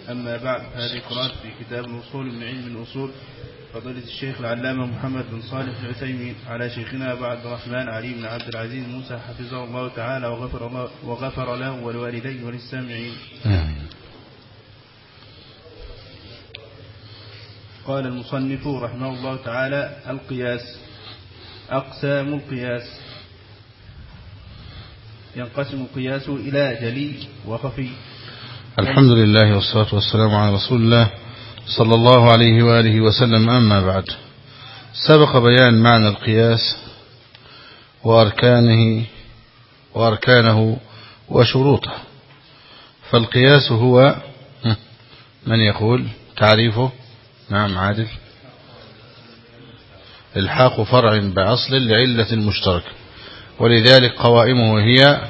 أما بعد، هذه قراءة في كتاب الوصول من علم الأصول فضيلة الشيخ العلامة محمد بن صالح العثيمين على شيخنا أبو عبد الرحمن علي بن عبد العزيز موسى حفظه الله تعالى وغفر له ولوالديه وللسامعين. قال المصنف رحمه الله تعالى: القياس. أقسام القياس: ينقسم القياس إلى جلي وخفي. الحمد لله والصلاة والسلام على رسول الله صلى الله عليه وآله وسلم. أما بعد، سبق بيان معنى القياس وأركانه وشروطه. فالقياس هو، من يقول تعريفه؟ نعم عادل. الحاق فرع بأصل لعلة مشتركة، ولذلك قوائمه هي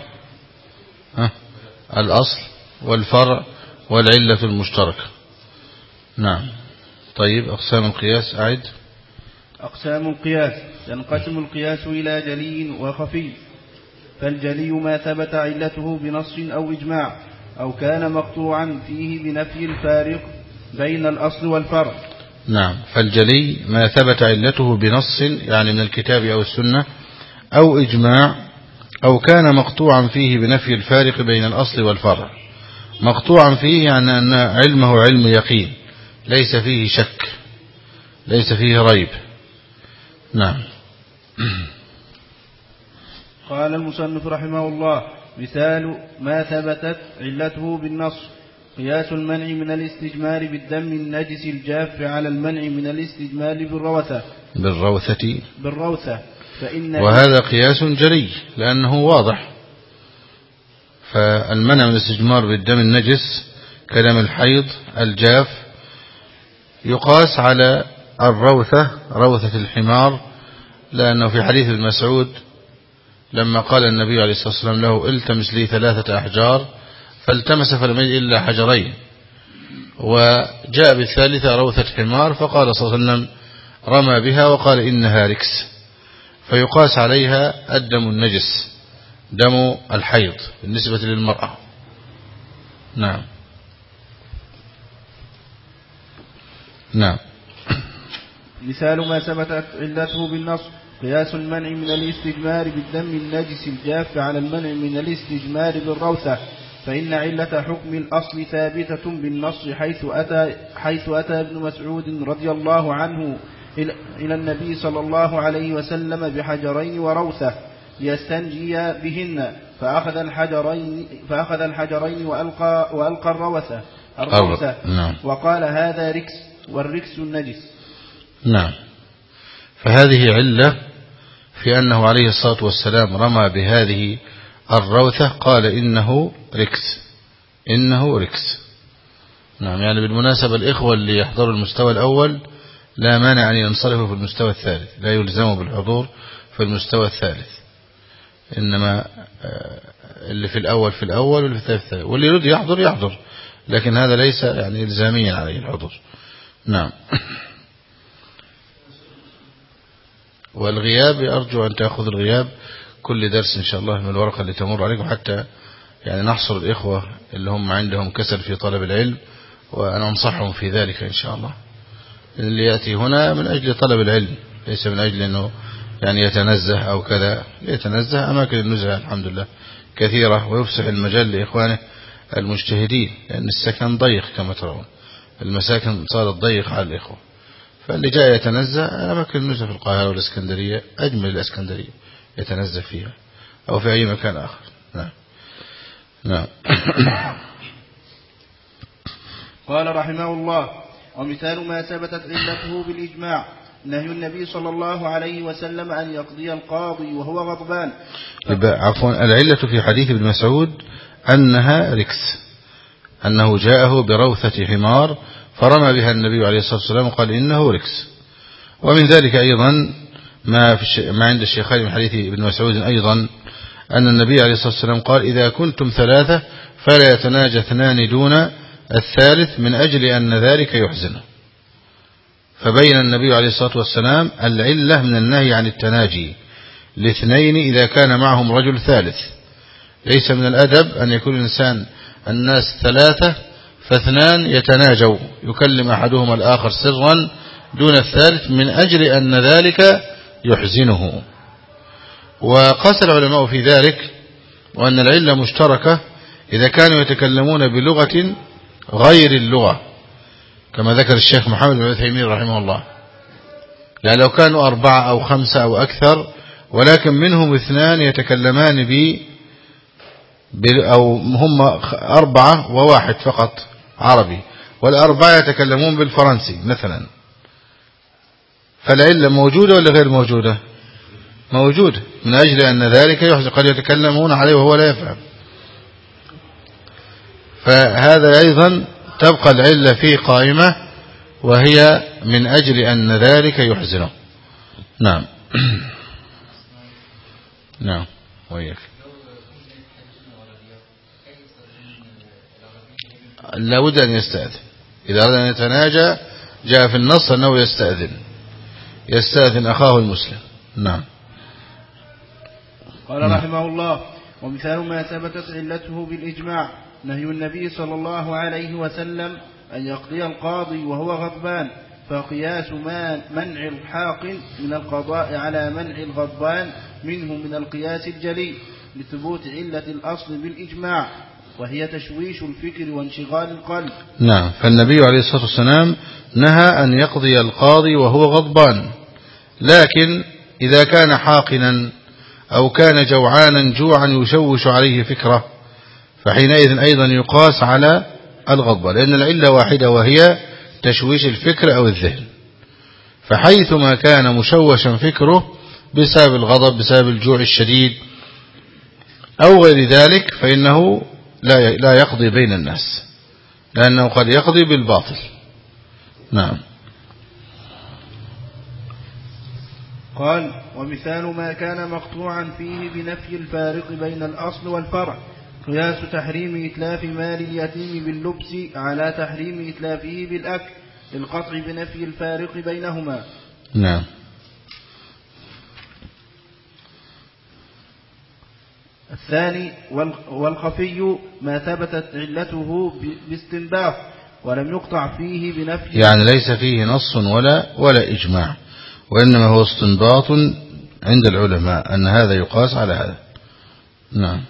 الأصل والفرع والعلة المشتركة. نعم. طيب، أقسام القياس أعد. أقسام القياس: ينقسم القياس إلى جلي وخفي. فالجلي ما ثبت علته بنص أو إجماع، أو كان مقطوعا فيه بنفي الفارق بين الأصل والفرع. نعم. فالجلي ما ثبت علته بنص، يعني من الكتاب أو السنة، أو إجماع، أو كان مقطوعا فيه بنفي الفارق بين الأصل والفرع. مقطوعا فيه يعني أن علمه علم يقين، ليس فيه شك، ليس فيه ريب. نعم. قال المصنف رحمه الله: مثال ما ثبتت علته بالنص: قياس المنع من الاستجمار بالدم النجس الجاف على المنع من الاستجمار بالروثة. وهذا قياس جلي لأنه واضح. فالمنع من الاستجمار بالدم النجس كدم الحيض الجاف يقاس على الروثة، روثة الحمار، لأنه في حديث ابن مسعود لما قال النبي عليه الصلاة والسلام له: التمس لي 3 أحجار، فالتمس فلم يجد إلا حجرين، وجاء بالثالثة روثة حمار، فقال صلى الله عليه وسلم رمى بها وقال إنها ركس، فيقاس عليها الدم النجس، دم الحيض بالنسبة للمرأة. نعم. نعم. مثال ما ثبتت علته بالنص: قياس المنع من الاستجمار بالدم النجس الجاف على المنع من الاستجمار بالروثة. فإن علة حكم الأصل ثابتة بالنص، حيث أتى ابن مسعود رضي الله عنه إلى النبي صلى الله عليه وسلم بحجرين وروثة يستنجي بهن، فأخذ الحجرين وألقى الروثة وقال: هذا ركس، والركس النجس. نعم. فهذه علة في أنه عليه الصلاة والسلام رمى بهذه الروثة، قال إنه ركس. نعم. يعني بالمناسبة الإخوة اللي يحضروا المستوى الأول لا مانع أن ينصرفوا في المستوى الثالث، لا يلزموا بالحضور في المستوى الثالث، إنما اللي في الأول واللي في الثالث، واللي يريد يحضر، لكن هذا ليس يعني إلزاميا عليه الحضور. نعم. والغياب أرجو أن تأخذ الغياب كل درس إن شاء الله من الورقة اللي تمر عليكم، حتى يعني نحصر الإخوة اللي هم عندهم كسل في طلب العلم، وأنا أنصحهم في ذلك إن شاء الله. اللي يأتي هنا من أجل طلب العلم، ليس من أجل أنه يعني يتنزه أو كذا. يتنزه، أماكن النزهة الحمد لله كثيرة، ويفسح المجال لإخوانه المجتهدين، لأن السكن ضيق كما ترون، المساكن صارت ضيق على الإخوة. فاللي جاء يتنزه، أماكن النزهة في القاهرة والإسكندرية أجمل الإسكندرية يتنزه فيها، أو في أي مكان آخر. نعم. قال رحمه الله: ومثال ما ثبتت علته بالإجماع نهي النبي صلى الله عليه وسلم أن يقضي القاضي وهو غضبان. العلة في حديث ابن مسعود أنها ركس، أنه جاءه بروثة حمار فرمى بها النبي عليه الصلاة والسلام وقال إنه ركس. ومن ذلك أيضا ما عند الشيخين من حديث ابن مسعود أيضا أن النبي عليه الصلاة والسلام قال: إذا كنتم 3 فلا يتناجى 2 دون الثالث من أجل أن ذلك يحزنه. فبين النبي عليه الصلاة والسلام العلة من النهي عن التناجي ل2 إذا كان معهم رجل ثالث. ليس من الأدب أن يكون الناس 3 فاثنان يتناجوا يكلم أحدهما الآخر سرا دون الثالث من أجل أن ذلك يحزنه. وقاس العلماء في ذلك وأن العلة مشتركة إذا كانوا يتكلمون بلغة غير اللغة كما ذكر الشيخ محمد بن عثيمين رحمه الله، يعني لو كانوا 4 أو 5 أو أكثر ولكن منهم 2 يتكلمان أو هم 4 و1 فقط عربي والأربعة يتكلمون بالفرنسي مثلا، فالعلة موجودة ولا غير موجودة؟ موجودة، من أجل أن ذلك يحزن، قد يتكلمون عليه وهو لا يفهم، فهذا أيضا تبقى العلة فيه قائمة وهي من أجل أن ذلك يحزنه. نعم. نعم وياك. لا بد أن يستأذن إذا أراد أن يتناجى، جاء في النص أنه يستأذن أخاه المسلم. نعم. قال رحمه الله: ومثال ما ثبتت علته بالإجماع نهي النبي صلى الله عليه وسلم أن يقضي القاضي وهو غضبان، فقياس منع الحاقن من القضاء على منع الغضبان منه من القياس الجلي لثبوت علة الأصل بالإجماع، وهي تشويش الفكر وانشغال القلب. نعم. فالنبي عليه الصلاة والسلام نهى أن يقضي القاضي وهو غضبان، لكن إذا كان حاقنا أو كان جوعانا جوعا يشوش عليه فكره فحينئذ أيضا يقاس على الغضب، لأن العلة واحدة وهي تشويش الفكر أو الذهن، فحيثما كان مشوشا فكره بسبب الغضب بسبب الجوع الشديد أو غير ذلك فإنه لا يقضي بين الناس، لأنه قد يقضي بالباطل. نعم. قال: ومثال ما كان مقطوعا فيه بنفي الفارق بين الأصل والفرع قياس تحريم إتلاف مال اليتيم باللبس على تحريم إتلافه بالأكل للقطع بنفي الفارق بينهما. نعم. الثاني: والخفي ما ثبتت علته باستنباط ولم يقطع فيه بنفي، يعني ليس فيه نص ولا إجماع، وإنما هو استنباط عند العلماء أن هذا يقاس على هذا. نعم.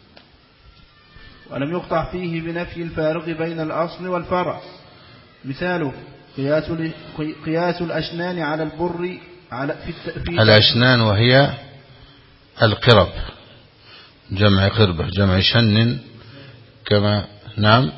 ولم يقطع فيه بنفي الفارق بين الأصل والفرع. مثاله قياس الأشنان على البر في الأشنان وهي القرب، جمع قربة، جمع شن كما نعم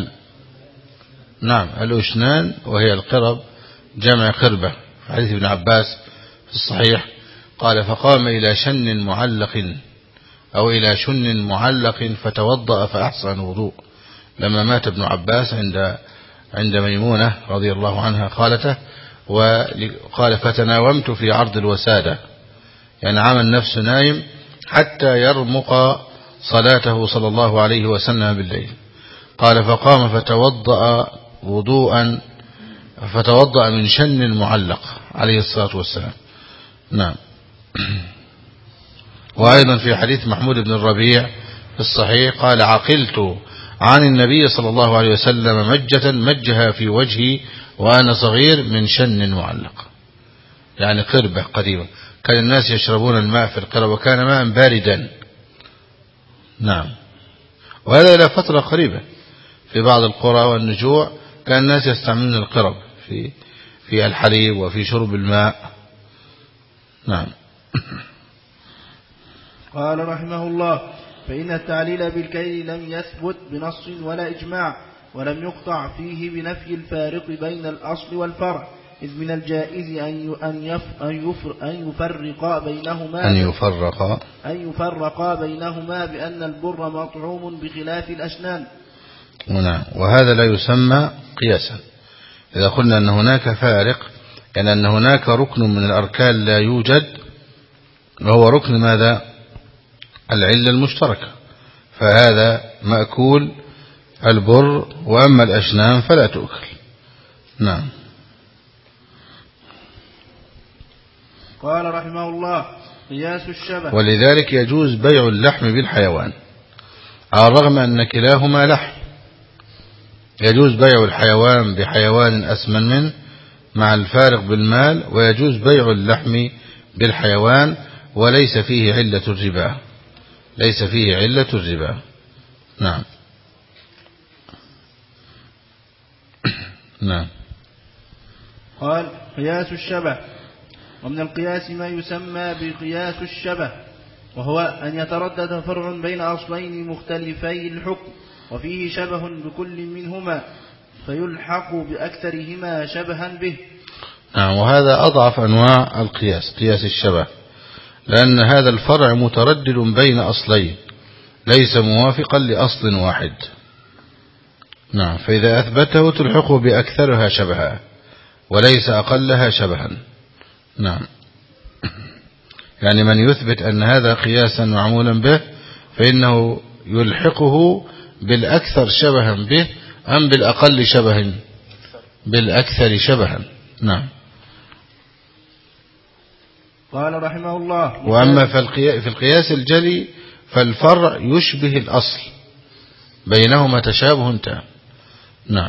نعم الأشنان وهي القرب جمع قربة. حديث ابن عباس في الصحيح قال: فقام إلى شن معلق أو إلى شن معلق فتوضأ فأحسن الوضوء، لما مات ابن عباس عند ميمونة رضي الله عنها خالته، وقال: فتناومت في عرض الوسادة، يعني عمل نفسه نايم حتى يرمق صلاته صلى الله عليه وسلم بالليل. قال: فقام فتوضأ من شن معلق عليه الصلاة والسلام. نعم. وأيضا في حديث محمود بن الربيع في الصحيح قال: عقلت عن النبي صلى الله عليه وسلم مجة مجها في وجهي وأنا صغير من شن معلق، يعني قربة قديمة كان الناس يشربون الماء في القرب وكان ماء باردا. نعم. وهذا إلى فترة قريبة في بعض القرى والنجوع كان الناس يستعملون القرب في الحليب وفي شرب الماء. نعم. قال رحمه الله: فإن التعليل بالكيل لم يثبت بنص ولا إجماع، ولم يقطع فيه بنفي الفارق بين الأصل والفرع، إذ من الجائز أن يفرقا بينهما بأن البر مطعوم بخلاف الأشنان. وهذا لا يسمى قياسا. إذا قلنا أن هناك فارق يعني أن هناك ركن من الأركان لا يوجد، وهو ركن ماذا؟ العلة المشتركة، فهذا مأكول البر، وأما الأشنان فلا تؤكل. نعم. قال رحمه الله: قياس الشبه. ولذلك يجوز بيع اللحم بالحيوان على الرغم أن كلاهما لحم، يجوز بيع الحيوان بحيوان أسمن منه مع الفارق بالمال، ويجوز بيع اللحم بالحيوان وليس فيه علة الربا، ليس فيه علة الربا. نعم. نعم. قال: قياس الشبه. ومن القياس ما يسمى بقياس الشبه، وهو أن يتردد فرع بين أصلين مختلفي الحكم وفيه شبه بكل منهما فيلحق بأكثرهما شبها به. نعم. وهذا أضعف أنواع القياس، قياس الشبه، لأن هذا الفرع متردد بين أصلين ليس موافقا لأصل واحد. نعم. فإذا أثبته تلحقه بأكثرها شبها وليس أقلها شبها. نعم. يعني من يثبت أن هذا قياسا معمولا به فإنه يلحقه بالأكثر شبها به أم بالأقل شبها؟ بالأكثر شبها. نعم. قال رحمه الله: وأما في القياس الجلي فالفرع يشبه الأصل بينهما تشابه تام. نعم.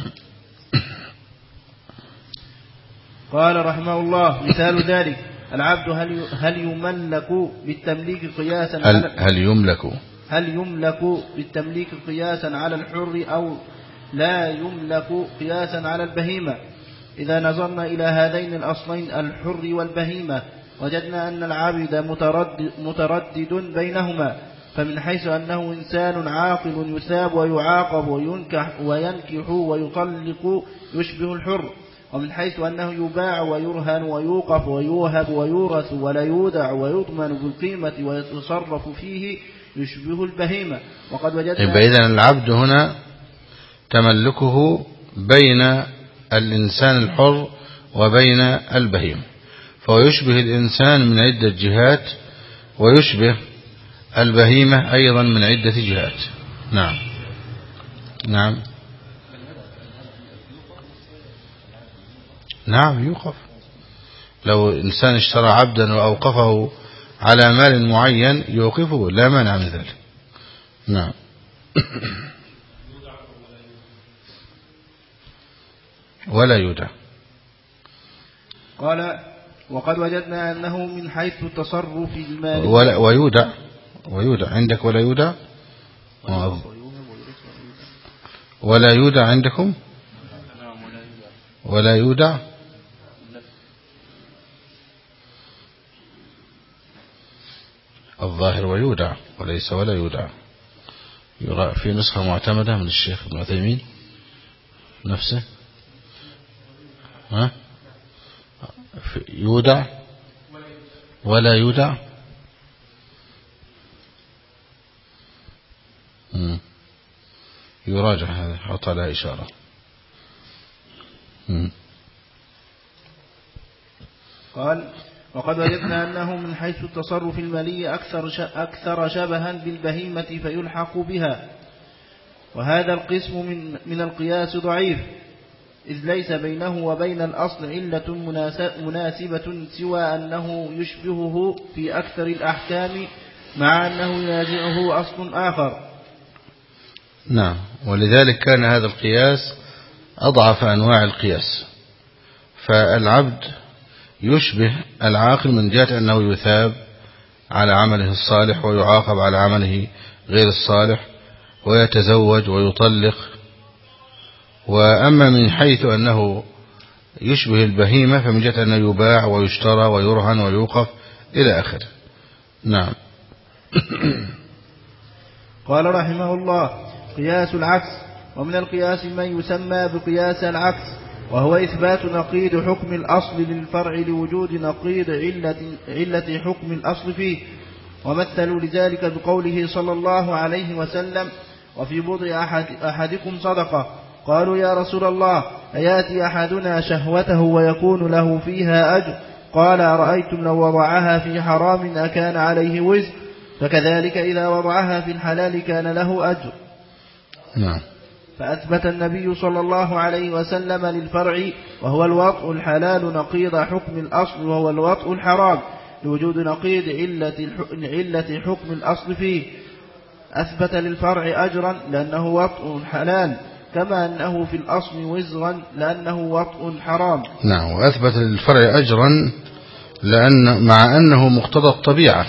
قال رحمه الله: مثال ذلك العبد هل يملك بالتمليك قياسا هل يملك بالتمليك قياسا على الحر أو لا يملك قياسا على البهيمة. إذا نظرنا إلى هذين الأصلين الحر والبهيمة وجدنا أن العبد متردد بينهما، فمن حيث أنه إنسان عاقل يثاب ويعاقب وينكح ويطلق يشبه الحر، ومن حيث أنه يباع ويرهن ويوقف ويوهب ويورث ولا يودع ويضمن بالقيمة ويتصرف فيه يشبه البهيمة. وقد وجدنا إذن العبد هنا تملكه بين الإنسان الحر وبين البهيمة، فهو يشبه الإنسان من عدة جهات ويشبه البهيمة أيضا من عدة جهات. نعم. نعم. نعم يوقف. لو إنسان اشترى عبدا وأوقفه على مال معين يوقفه، لا مانع من ذلك. نعم. ولا يودع. قال: وقد وجدنا أنه من حيث تصرف المال ويودع عندك ولا يودع ولا يودع عندكم ولا يودع الظاهر ويودع وليس ولا يودع. في نسخة معتمدة من الشيخ ابن عثيمين نفسه يودع ولا يودع. يراجع هذا، حط لها إشارة. قال: وقد وجدنا أنه من حيث التصرف المالي أكثر شبها بالبهيمة فيلحق بها، وهذا القسم من القياس ضعيف، إذ ليس بينه وبين الأصل علة مناسبة سوى أنه يشبهه في أكثر الأحكام مع أنه ينازعه أصل آخر. نعم. ولذلك كان هذا القياس أضعف أنواع القياس، فالعبد يشبه العاقل من جهة أنه يثاب على عمله الصالح ويعاقب على عمله غير الصالح ويتزوج ويطلق. وأما من حيث أنه يشبه البهيمة فمن جهة أنه يباع ويشترى ويرهن ويوقف إلى آخره. نعم. قال رحمه الله: قياس العكس. ومن القياس ما يسمى بقياس العكس، وهو إثبات نقيض حكم الأصل للفرع لوجود نقيض علة حكم الأصل فيه. ومثلوا لذلك بقوله صلى الله عليه وسلم: وفي بضع أحدكم صدقة. قالوا: يا رسول الله، أياتي أحدنا شهوته ويكون له فيها أجر؟ قال: أرأيتم لو وضعها في حرام أكان عليه وزر؟ فكذلك إذا وضعها في الحلال كان له أجر. نعم. فأثبت النبي صلى الله عليه وسلم للفرع وهو الوطء الحلال نقيض حكم الأصل وهو الوطء الحرام لوجود نقيض علة حكم الأصل فيه. أثبت للفرع أجرا لأنه وطء حلال، كما أنه في الأصل وزرا لأنه وطء حرام. نعم. وأثبت للفرع أجرا مع أنه مقتضى الطبيعة،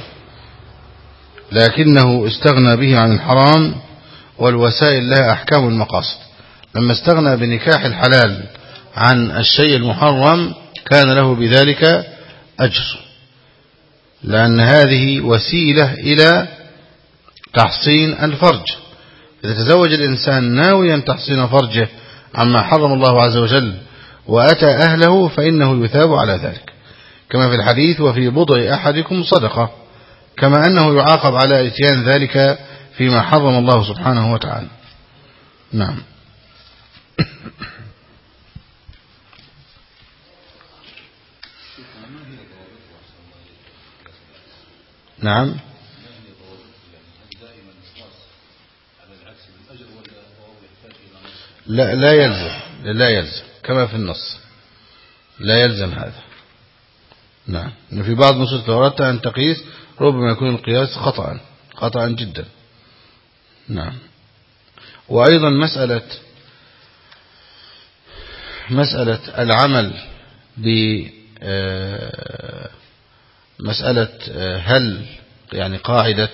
لكنه استغنى به عن الحرام، والوسائل لها أحكام المقاصد. لما استغنى بنكاح الحلال عن الشيء المحرم كان له بذلك أجر، لأن هذه وسيلة إلى تحصين الفرج. إذا تزوج الإنسان ناويا تحصين فرجه عما حرم الله عز وجل وأتى أهله فإنه يثاب على ذلك، كما في الحديث: وفي بضع أحدكم صدقة، كما أنه يعاقب على إتيان ذلك فيما حرم الله سبحانه وتعالى. نعم. نعم. لا يلزم كما في النص، لا يلزم هذا. نعم. في بعض النصوص لو أردت أن تقيس ربما يكون القياس خطأ جدا. نعم. وأيضا مسألة العمل بمسألة هل يعني قاعدة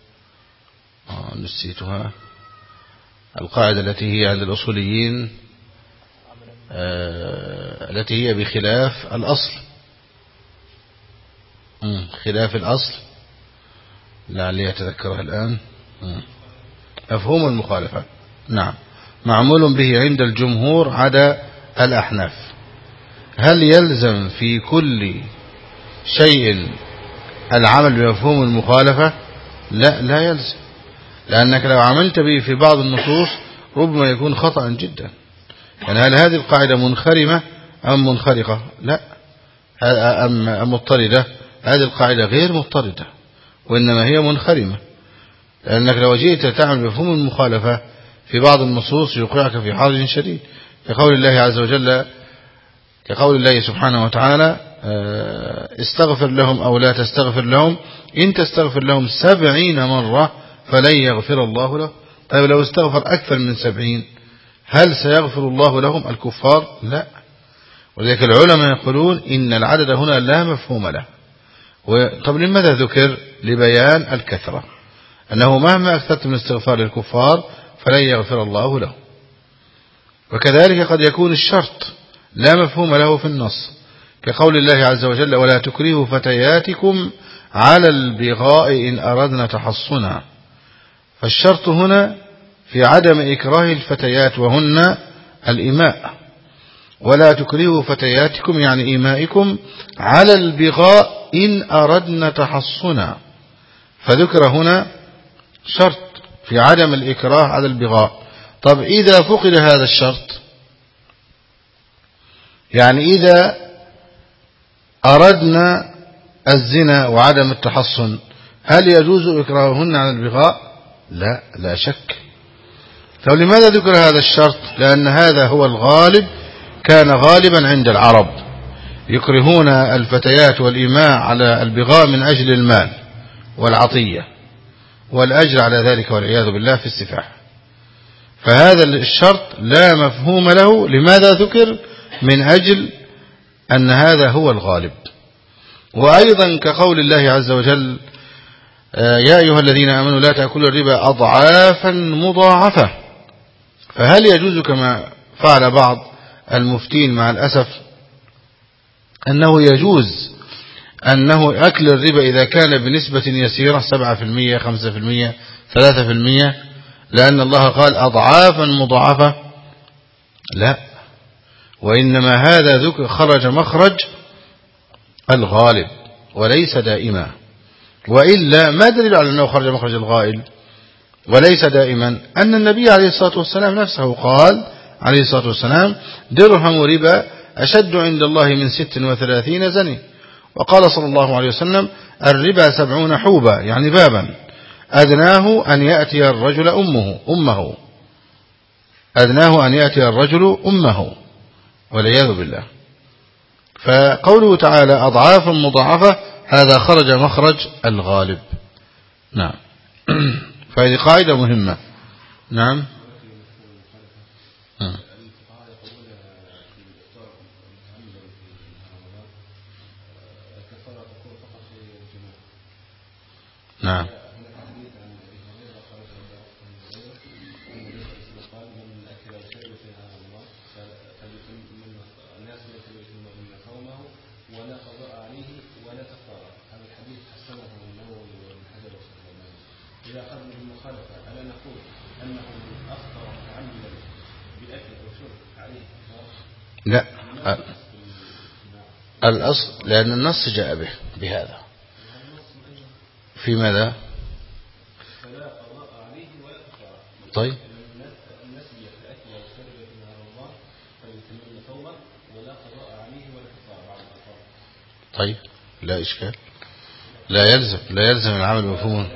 نسيتها، القاعدة التي هي عند الأصوليين التي هي بخلاف الأصل، خلاف الأصل، لعلي أتذكرها الآن. مفهوم المخالفة. نعم. معمول به عند الجمهور عدا الأحناف. هل يلزم في كل شيء العمل بمفهوم المخالفة؟ لا يلزم، لأنك لو عملت به في بعض النصوص ربما يكون خطأ جدا. يعني هل هذه القاعدة منخرمة أم منخرقة؟ لا. أم مضطردة؟ هذه القاعدة غير مضطردة، وإنما هي منخرمة، لأنك لو جئت تعمل بمفهوم المخالفة في بعض النصوص يوقعك في حرج شديد، كقول الله عز وجل، كقول الله سبحانه وتعالى: استغفر لهم أو لا تستغفر لهم إن تستغفر لهم 70 مرة فلن يغفر الله له. طيب لو استغفر أكثر من 70 هل سيغفر الله لهم الكفار؟ لا. ولذلك العلماء يقولون إن العدد هنا لا مفهوم له. طب لماذا ذكر؟ لبيان الكثرة، أنه مهما أكثرت من استغفار الكفار فلن يغفر الله له. وكذلك قد يكون الشرط لا مفهوم له في النص، كقول الله عز وجل: ولا تكرهوا فتياتكم على البغاء إن أردنا تحصنا. فالشرط هنا في عدم إكراه الفتيات وهن الإماء. ولا تكرهوا فتياتكم يعني إمائكم على البغاء إن أردنا تحصنا، فذكر هنا شرط في عدم الإكراه على البغاء. طب إذا فقد هذا الشرط، يعني إذا أردنا الزنا وعدم التحصن، هل يجوز إكراههن على البغاء؟ لا شك. فلماذا ذكر هذا الشرط؟ لأن هذا هو الغالب، كان غالبا عند العرب يكرهون الفتيات والإماء على البغاء من أجل المال والعطية والأجر على ذلك والعياذ بالله في السفاح. فهذا الشرط لا مفهوم له. لماذا ذكر؟ من أجل أن هذا هو الغالب. وأيضا كقول الله عز وجل: يا أيها الذين آمنوا لا تأكلوا الربا أضعافا مضاعفة. فهل يجوز كما فعل بعض المفتين مع الأسف أنه يجوز أنه أكل الربا إذا كان بنسبة يسيرة 7%، 5%، 3%، لأن الله قال أضعافا مضاعفة؟ لا، وإنما هذا خرج مخرج الغالب وليس دائما. وإلا ما دليل على أنه خرج مخرج الغائب وليس دائما؟ أن النبي عليه الصلاة والسلام نفسه قال عليه الصلاة والسلام: درهم ربا أشد عند الله من 36 زني. وقال صلى الله عليه وسلم: الربا 70 حوبا، يعني بابا، أدناه أن يأتي الرجل أمه أدناه أن يأتي الرجل أمه والعياذ بالله. فقوله تعالى أضعافا مضاعفة هذا خرج مخرج الغالب. نعم. فهذه قاعدة مهمة. نعم. نعم. إذا أخذنا بالمخالفة ألا نقول أنه أخطر متعمدا بأكل أو شرب عليه؟ لا، الأصل لأن النص جاء به بهذا في ماذا؟ فلا قضاء عليه ولا كفارة. طيب النسي لأكل أو شرب في نهار رمضان فليتم ثوبا ولا قضاء عليه ولا كفارة بعد الأفطار. طيب لا إشكال، لا يلزم العمل مفهوم.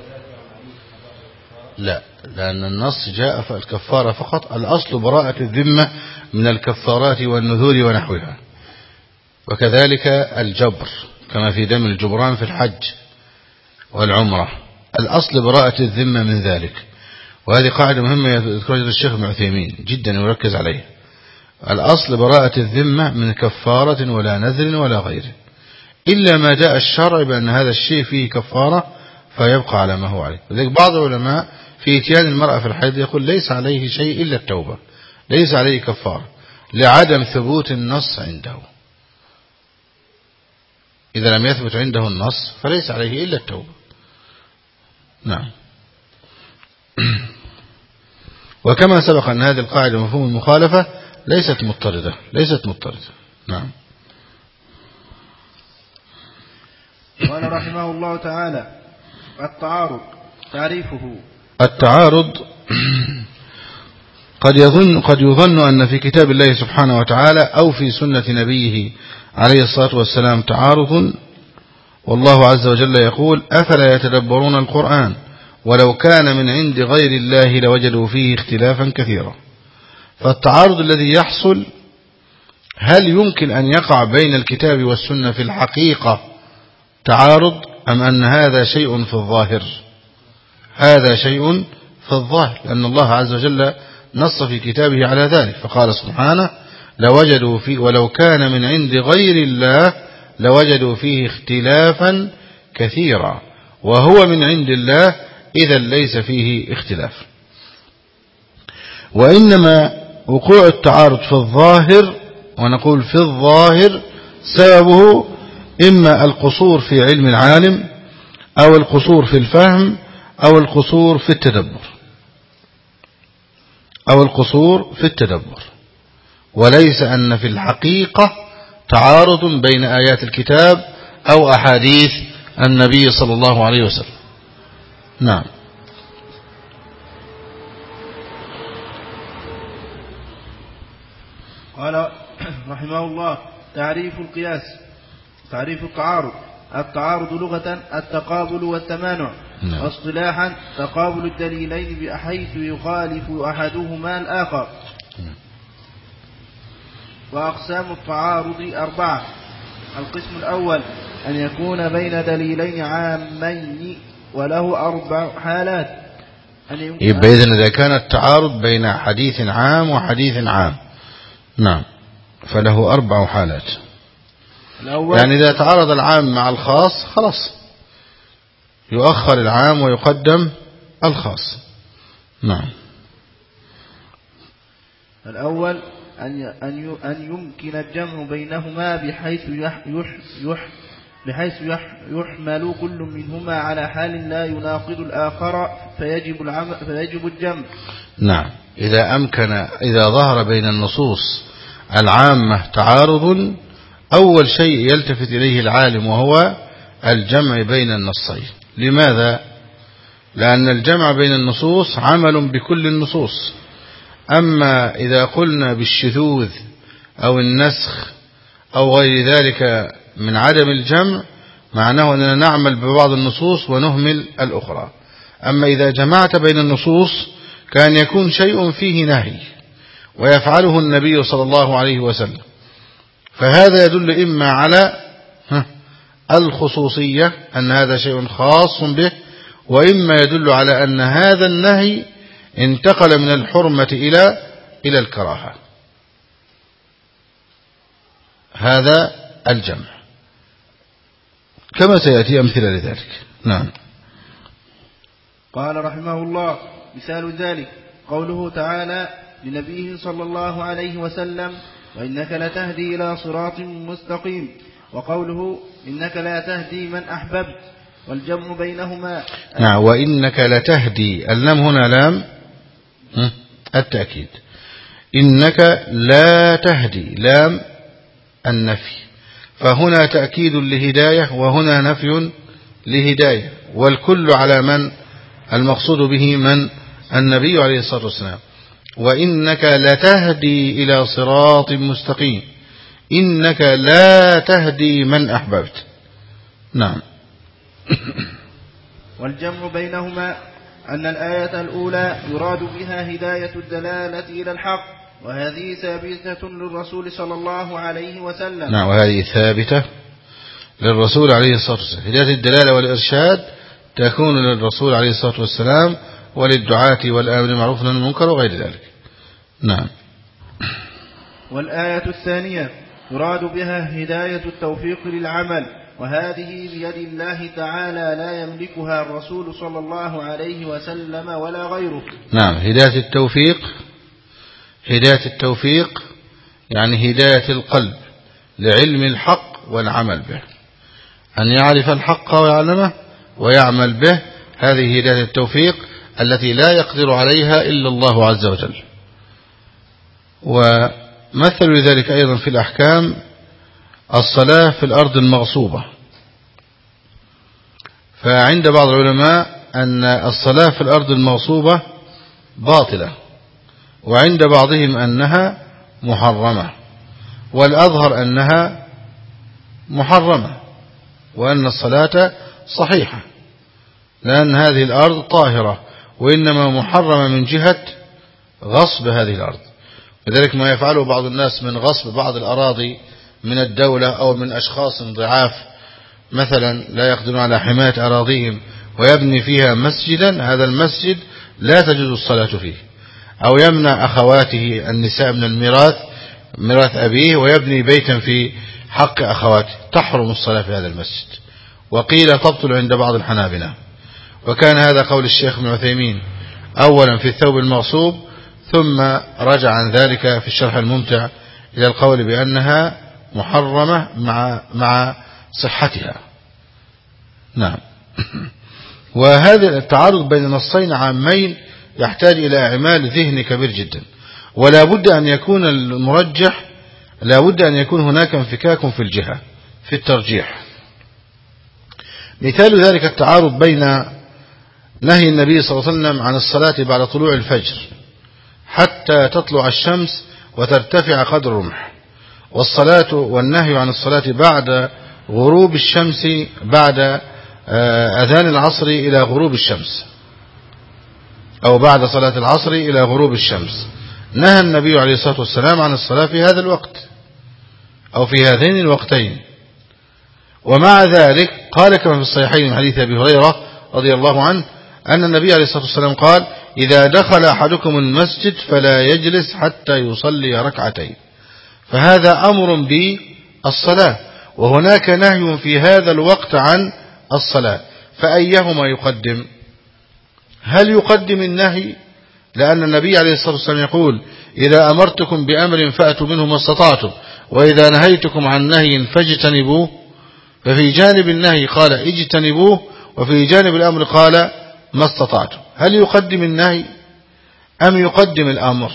لا، لأن النص جاء فالكفارة فقط. الأصل براءة الذمة من الكفارات والنذور ونحوها، وكذلك الجبر كما في دم الجبران في الحج والعمرة. الأصل براءة الذمة من ذلك، وهذه قاعدة مهمة يذكرها الشيخ ابن عثيمين جدا ويركز عليها. الأصل براءة الذمة من كفارة ولا نذر ولا غيره، إلا ما جاء الشرع بأن هذا الشيء فيه كفارة فيبقى على ما هو عليه. لذلك بعض العلماء في إتيان المرأة في الحيض يقول ليس عليه شيء إلا التوبة، ليس عليه كفارة لعدم ثبوت النص عنده. إذا لم يثبت عنده النص فليس عليه إلا التوبة. نعم. وكما سبق أن هذه القاعدة مفهوم المخالفة ليست مضطردة. نعم. قال رحمه الله تعالى: التعارض تعريفه. التعارض قد يظن أن في كتاب الله سبحانه وتعالى أو في سنة نبيه عليه الصلاة والسلام تعارض، والله عز وجل يقول: أفلا يتدبرون القرآن ولو كان من عند غير الله لوجدوا فيه اختلافا كثيرا. فالتعارض الذي يحصل هل يمكن أن يقع بين الكتاب والسنة في الحقيقة تعارض، أم أن هذا شيء في الظاهر؟ هذا شيء في الظاهر، لأن الله عز وجل نص في كتابه على ذلك، فقال سبحانه: لوجدوا فيه ولو كان من عند غير الله لوجدوا فيه اختلافا كثيرا، وهو من عند الله إذا ليس فيه اختلاف. وإنما وقوع التعارض في الظاهر، ونقول في الظاهر، سببه إما القصور في علم العالم أو القصور في الفهم أو القصور في التدبر، وليس أن في الحقيقة تعارض بين آيات الكتاب أو أحاديث النبي صلى الله عليه وسلم. نعم. قال رحمه الله: تعريف القياس. تعريف التعارض لغة التقابل والتمانع، واصطلاحا تقابل الدليلين بحيث يخالف أحدهما الآخر. وأقسام التعارض 4: القسم الأول أن يكون بين دليلين عامين وله 4 حالات. يبقى إذن إذا كان التعارض بين حديث عام وحديث عام، نعم، فله 4 حالات. يعني إذا تعارض العام مع الخاص خلاص يؤخر العام ويقدم الخاص. نعم. الأول أن يمكن الجمع بينهما بحيث يحمل كل منهما على حال لا يناقض الآخر فيجب الجمع. نعم. إذا ظهر بين النصوص العامة تعارض، أول شيء يلتفت إليه العالم وهو الجمع بين النصين. لماذا؟ لأن الجمع بين النصوص عمل بكل النصوص. أما إذا قلنا بالشذوذ أو النسخ أو غير ذلك من عدم الجمع، معناه أننا نعمل ببعض النصوص ونهمل الأخرى. أما إذا جمعت بين النصوص كان يكون شيء فيه نهي ويفعله النبي صلى الله عليه وسلم، فهذا يدل إما على الخصوصية أن هذا شيء خاص به، وإما يدل على أن هذا النهي انتقل من الحرمة إلى إلى الكراهة. هذا الجمع كما سيأتي أمثلة لذلك. نعم. قال رحمه الله: مثال ذلك قوله تعالى لنبيه صلى الله عليه وسلم: وإنك لتهدي إلى صراط مستقيم، وقوله: إنك لا تهدي من أحببت، والجمع بينهما. نعم. وإنك لتهدي، اللام هنا لام التأكيد، إنك لا تهدي لام النفي، فهنا تأكيد لهداية وهنا نفي لهداية، والكل على من المقصود به من النبي عليه الصلاة والسلام. وإنك لتهدي إلى صراط مستقيم، إنك لا تهدي من أحببت. نعم. والجمع بينهما أن الآية الأولى يراد بها هداية الدلالة إلى الحق، وهذه ثابتة للرسول صلى الله عليه وسلم. نعم. وهذه ثابتة للرسول عليه الصلاة والسلام. هداية الدلالة والإرشاد تكون للرسول عليه الصلاة والسلام وللدعاة والآمر بالمعروف والنهي عن المنكر وغير ذلك. نعم. والآية الثانية يراد بها هداية التوفيق للعمل، وهذه بيد الله تعالى لا يملكها الرسول صلى الله عليه وسلم ولا غيره. نعم. هداية التوفيق يعني هداية القلب لعلم الحق والعمل به، أن يعرف الحق ويعلمه ويعمل به، هذه هداية التوفيق التي لا يقدر عليها إلا الله عز وجل. ومثل لذلك أيضا في الأحكام الصلاة في الأرض المغصوبة، فعند بعض العلماء أن الصلاة في الأرض المغصوبة باطلة، وعند بعضهم أنها محرمة، والأظهر أنها محرمة، وأن الصلاة صحيحة، لأن هذه الأرض طاهرة، وإنما محرمة من جهة غصب هذه الأرض. لذلك ما يفعله بعض الناس من غصب بعض الأراضي من الدولة أو من أشخاص ضعاف مثلا لا يقدرون على حماية أراضيهم ويبني فيها مسجدا، هذا المسجد لا تجوز الصلاة فيه، أو يمنع أخواته النساء من ميراث أبيه ويبني بيتا في حق أخواته، تحرم الصلاة في هذا المسجد. وقيل تبطل عند بعض الحنابلة، وكان هذا قول الشيخ ابن عثيمين أولا في الثوب المغصوب، ثم رجع عن ذلك في الشرح الممتع إلى القول بأنها محرمة مع صحتها. نعم. وهذا التعارض بين نصين عامين يحتاج إلى إعمال ذهن كبير جدا، ولا بد أن يكون المرجح، لا بد أن يكون هناك انفكاك في الجهة في الترجيح. مثال ذلك التعارض بين نهي النبي صلى الله عليه وسلم عن الصلاة بعد طلوع الفجر حتى تطلع الشمس وترتفع قدر الرمح، والنهي عن الصلاة بعد غروب الشمس بعد أذان العصر إلى غروب الشمس، أو بعد صلاة العصر إلى غروب الشمس. نهى النبي عليه الصلاة والسلام عن الصلاة في هذا الوقت أو في هذين الوقتين، ومع ذلك قال كما في الصحيحين من حديث أبي هريرة رضي الله عنه أن النبي عليه الصلاة والسلام قال: إذا دخل أحدكم المسجد فلا يجلس حتى يصلي ركعتين. فهذا أمر بالصلاة، وهناك نهي في هذا الوقت عن الصلاة، فأيهما يقدم؟ هل يقدم النهي؟ لأن النبي عليه الصلاة والسلام يقول: إذا أمرتكم بأمر فأتوا منه ما استطعتم، وإذا نهيتكم عن نهي فاجتنبوه. ففي جانب النهي قال اجتنبوه، وفي جانب الأمر قال ما استطعتم. هل يقدم النهي أم يقدم الأمر؟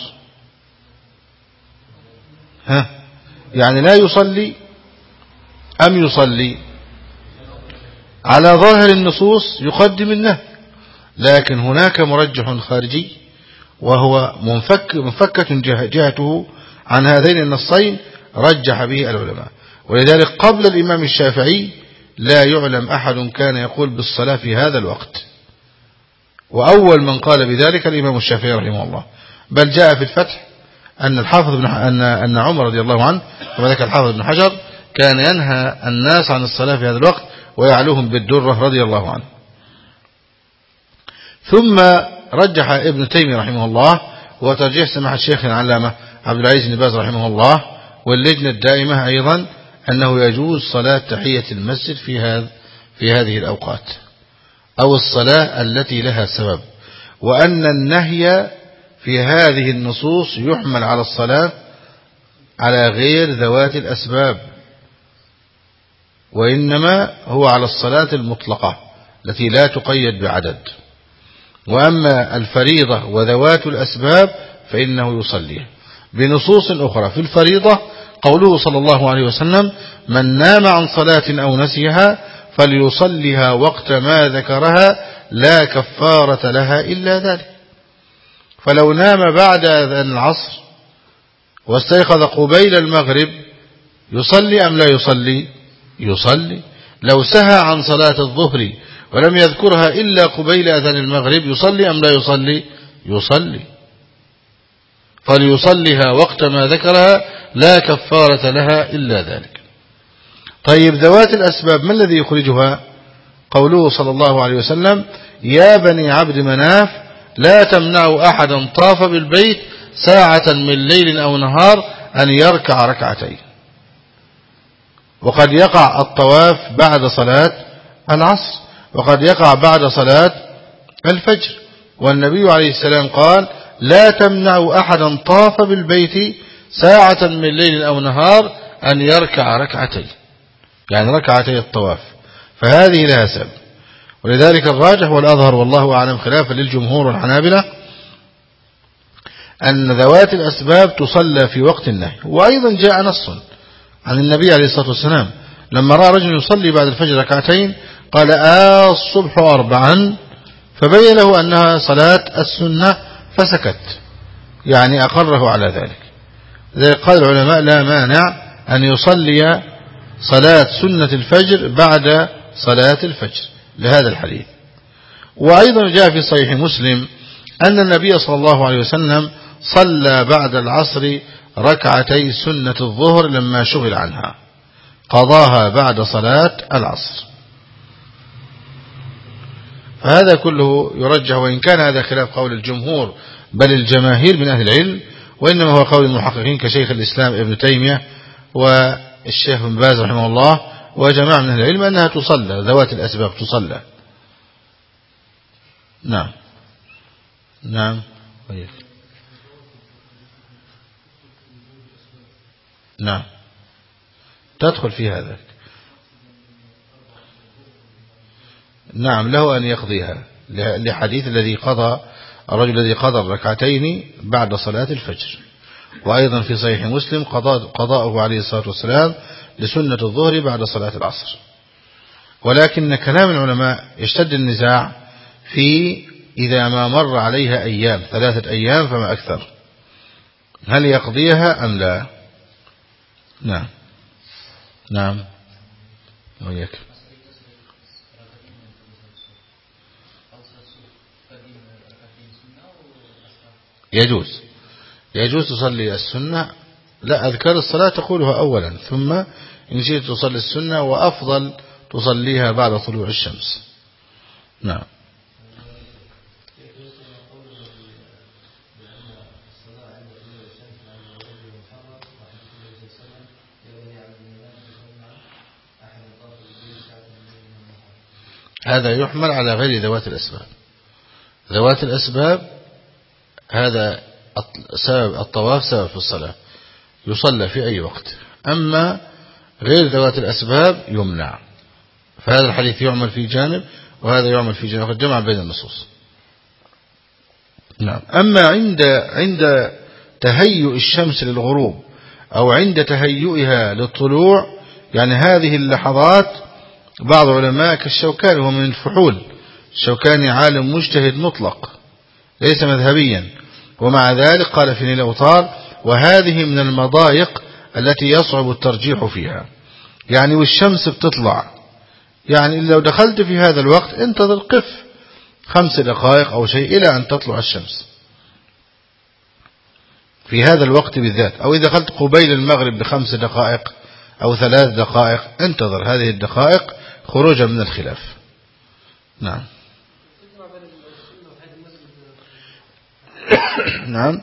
يعني لا يصلي أم يصلي؟ على ظاهر النصوص يقدم النهي، لكن هناك مرجح خارجي وهو منفكة جهته عن هذين النصين رجح به العلماء. ولذلك قبل الإمام الشافعي لا يعلم أحد كان يقول بالصلاة في هذا الوقت، وأول من قال بذلك الإمام الشافعي رحمه الله. بل جاء في الفتح أن أن عمر رضي الله عنه كما ذكر الحافظ بن حجر كان ينهى الناس عن الصلاة في هذا الوقت ويعلوهم بالدرة رضي الله عنه. ثم رجح ابن تيمية رحمه الله هو ترجيح سماحة الشيخ العلامة عبد العزيز بن باز رحمه الله واللجنة الدائمة أيضا أنه يجوز صلاة تحية المسجد في هذه الأوقات أو الصلاة التي لها سبب، وأن النهي في هذه النصوص يحمل على الصلاة على غير ذوات الأسباب، وإنما هو على الصلاة المطلقة التي لا تقيد بعدد. وأما الفريضة وذوات الأسباب فإنه يصلي بنصوص أخرى. في الفريضة قوله صلى الله عليه وسلم: من نام عن صلاة أو نسيها فليصلها وقت ما ذكرها لا كفارة لها إلا ذلك. فلو نام بعد أذان العصر واستيقظ قبيل المغرب يصلي أم لا يصلي؟ يصلي. لو سهى عن صلاة الظهر ولم يذكرها إلا قبيل أذان المغرب يصلي أم لا يصلي؟ يصلي. فليصليها وقت ما ذكرها لا كفارة لها إلا ذلك. طيب ذوات الأسباب ما الذي يخرجها؟ قوله صلى الله عليه وسلم: يا بني عبد مناف لا تمنعوا أحدا طاف بالبيت ساعة من ليل أو نهار أن يركع ركعتين. وقد يقع الطواف بعد صلاة العصر وقد يقع بعد صلاة الفجر، والنبي عليه السلام قال: لا تمنعوا أحدا طاف بالبيت ساعة من ليل أو نهار أن يركع ركعتين، يعني ركعتي الطواف، فهذه لها سبب. ولذلك الراجح والأظهر والله أعلم خلافا للجمهور والحنابلة أن ذوات الأسباب تصلى في وقت النهي. وأيضا جاء نص عن النبي عليه الصلاة والسلام لما رأى رجل يصلي بعد الفجر ركعتين قال: الصبح 4، فبين له أنها صلاة السنة فسكت، يعني أقره على ذلك. لذلك قال العلماء: لا مانع أن يصلي صلاة سنة الفجر بعد صلاة الفجر لهذا الحديث. وأيضا جاء في صحيح مسلم أن النبي صلى الله عليه وسلم صلى بعد العصر ركعتي سنة الظهر لما شغل عنها، قضاها بعد صلاة العصر. فهذا كله يرجح، وإن كان هذا خلاف قول الجمهور بل الجماهير من أهل العلم، وإنما هو قول المحققين كشيخ الإسلام ابن تيمية والشيخ بن باز رحمه الله وجماعة من أهل العلم أنها تصلى، ذوات الأسباب تصلى. نعم نعم نعم تدخل في هذا. نعم له أن يقضيها لحديث الرجل الذي قضى الركعتين بعد صلاة الفجر. وأيضا في صحيح مسلم قضاءه عليه الصلاة والسلام لسنة الظهر بعد صلاة العصر. ولكن كلام العلماء يشتد النزاع في إذا ما مر عليها أيام، 3 أيام فما أكثر، هل يقضيها أم لا؟ نعم نعم وياك. يجوز تصلي السنة، لا أذكار الصلاة تقولها أولا، ثم إن شئت تصلي السنة، وأفضل تصليها بعد طلوع الشمس. نعم هذا يحمل على غير ذوات الأسباب. ذوات الأسباب هذا سبب الطواف سبب في الصلاة يصلى في أي وقت، أما غير ذوات الأسباب يمنع. فهذا الحديث يعمل في جانب وهذا يعمل في جانب، وقد جمع بين النصوص. نعم. أما عند تهيؤ الشمس للغروب أو عند تهيئها للطلوع، يعني هذه اللحظات بعض علماء كالشوكاني ومن الفحول، الشوكاني عالم مجتهد مطلق ليس مذهبيا، ومع ذلك قال في نيل الأوطار: وهذه من المضايق التي يصعب الترجيح فيها. يعني والشمس بتطلع، يعني لو دخلت في هذا الوقت انتظر، قف 5 دقائق أو شيء إلى أن تطلع الشمس في هذا الوقت بالذات، أو إذا دخلت قبيل المغرب ب5 دقائق أو 3 دقائق انتظر هذه الدقائق خروجا من الخلاف. نعم نعم نعم.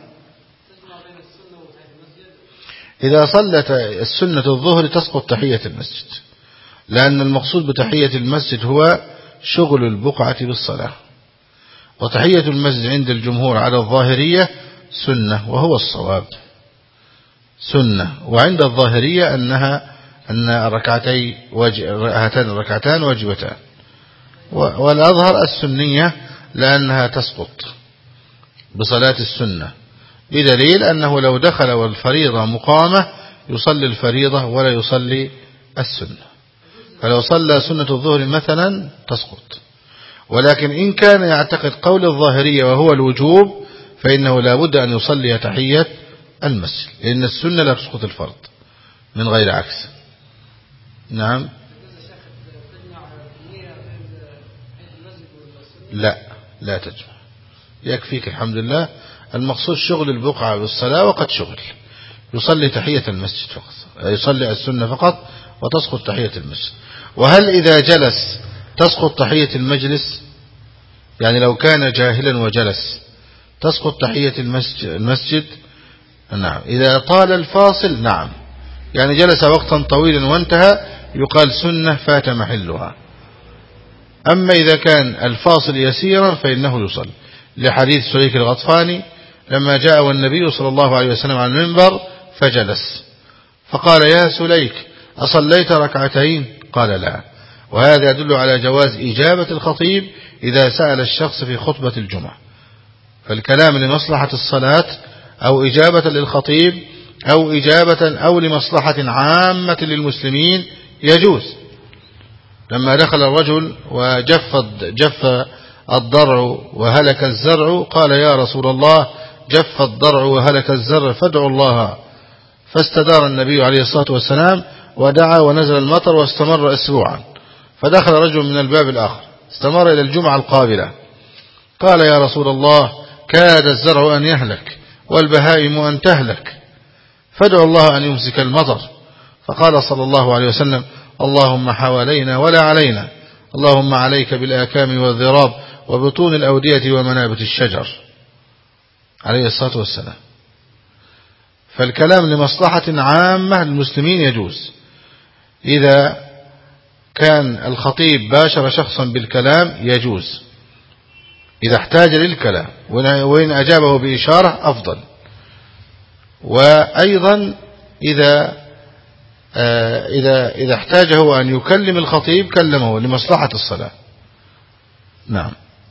إذا صلت السنة الظهر تسقط تحية المسجد، لأن المقصود بتحية المسجد هو شغل البقعة بالصلاة، وتحية المسجد عند الجمهور على الظاهرية سنة وهو الصواب سنة، وعند الظاهرية أن هاتان الركعتان واجبتان، والأظهر السنية لأنها تسقط بصلاة السنة، بدليل أنه لو دخل والفريضة مقامة يصلي الفريضة ولا يصلي السنة، فلو صلى سنة الظهر مثلا تسقط. ولكن إن كان يعتقد قول الظاهرية وهو الوجوب فإنه لا بد أن يصلي تحية المسجد، لأن السنة لا تسقط الفرض من غير عكس. نعم. لا تجمع، يكفيك الحمد لله. المقصود شغل البقعة بالصلاة، وقد شغل يصلي تحية المسجد فقط، يصلي السنة فقط وتسقط تحية المسجد. وهل إذا جلس تسقط تحية المجلس؟ يعني لو كان جاهلا وجلس تسقط تحية المسجد؟ نعم. إذا طال الفاصل نعم، يعني جلس وقتا طويلا وانتهى يقال سنة فات محلها. أما إذا كان الفاصل يسيرا فإنه يصل، لحديث سليك الغطفاني لما جاء والنبي صلى الله عليه وسلم على المنبر فجلس فقال: يا سليك أصليت ركعتين؟ قال: لا. وهذا يدل على جواز إجابة الخطيب إذا سأل الشخص في خطبة الجمعة، فالكلام لمصلحة الصلاة أو إجابة للخطيب أو إجابة أو لمصلحة عامة للمسلمين يجوز. لما دخل الرجل جف الضرع وهلك الزرع قال: يا رسول الله جف الضرع وهلك الزرع فادعوا الله. فاستدار النبي عليه الصلاة والسلام ودعا ونزل المطر واستمر أسبوعا، فدخل رجل من الباب الآخر استمر إلى الجمعة القابلة قال: يا رسول الله كاد الزرع أن يهلك والبهائم أن تهلك فادعوا الله أن يمسك المطر. فقال صلى الله عليه وسلم: اللهم حوالينا ولا علينا، اللهم عليك بالآكام والذراب وبطون الأودية ومنابت الشجر، عليه الصلاة والسلام. فالكلام لمصلحة عامة للمسلمين يجوز. إذا كان الخطيب باشر شخصا بالكلام يجوز إذا احتاج للكلام، وإن أجابه بإشارة أفضل. وأيضا إذا احتاجه أن يكلم الخطيب كلمه لمصلحة الصلاة. نعم.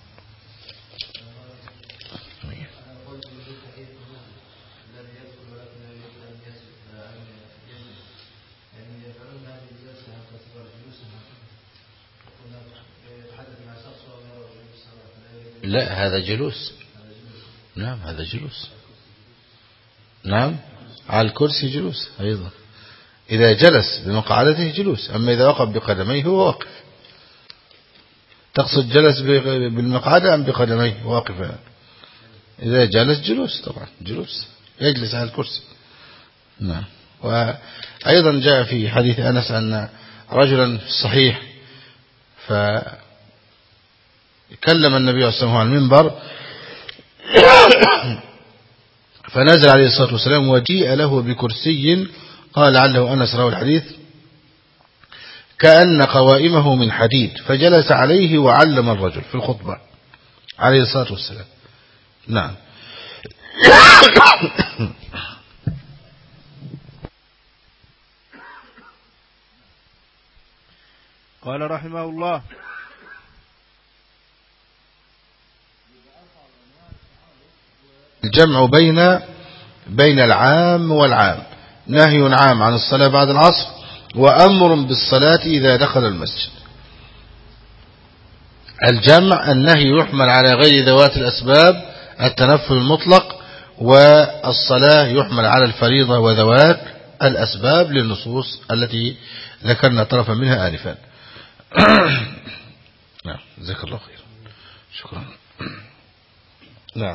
لا، هذا جلوس. نعم، هذا جلوس. نعم، على الكرسي جلوس أيضا، إذا جلس بمقعدته جلوس. أما إذا وقف بقدميه هو واقف. تقصد جلس بالمقعدة أم بقدميه واقفا؟ إذا جلس جلوس، طبعا جلوس يجلس على الكرسي. نعم. وأيضا جاء في حديث أنس أن رجلا في الصحيح فكلم النبي صلى الله عليه وسلم على المنبر فنزل عليه الصلاة والسلام وجيء له بكرسي، قال لعله أنس روى الحديث، كأن قوائمه من حديد، فجلس عليه وعلم الرجل في الخطبة عليه الصلاة والسلام. نعم. قال رحمه الله: الجمع بين العام والعام، نهي عام عن الصلاة بعد العصر وأمر بالصلاة إذا دخل المسجد. الجمع النهي يحمل على غير ذوات الأسباب، التنفل المطلق، والصلاة يحمل على الفريضة وذوات الأسباب للنصوص التي ذكرنا طرفا منها آنفا. نعم، جزاك الله خير، شكرا. نعم.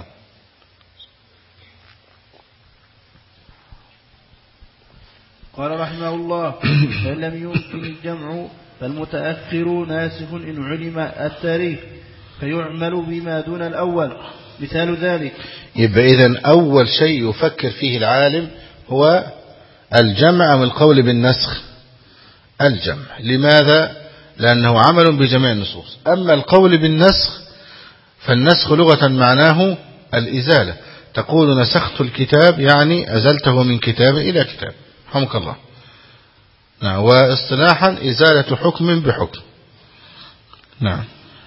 قال رحمه الله: فإن لم يمكن الجمع فالمتأخر ناسخ إن علم التاريخ، فيعمل بما دون الأول. مثال ذلك. يبقى إذن أول شيء يفكر فيه العالم هو الجمع من القول بالنسخ. الجمع لماذا؟ لأنه عمل بجميع النصوص. أما القول بالنسخ فالنسخ لغة معناه الإزالة. تقول نسخت الكتاب يعني أزلته من كتاب إلى كتاب. رحمك الله. نعم. واصطلاحا إزالة حكم بحكم. نعم.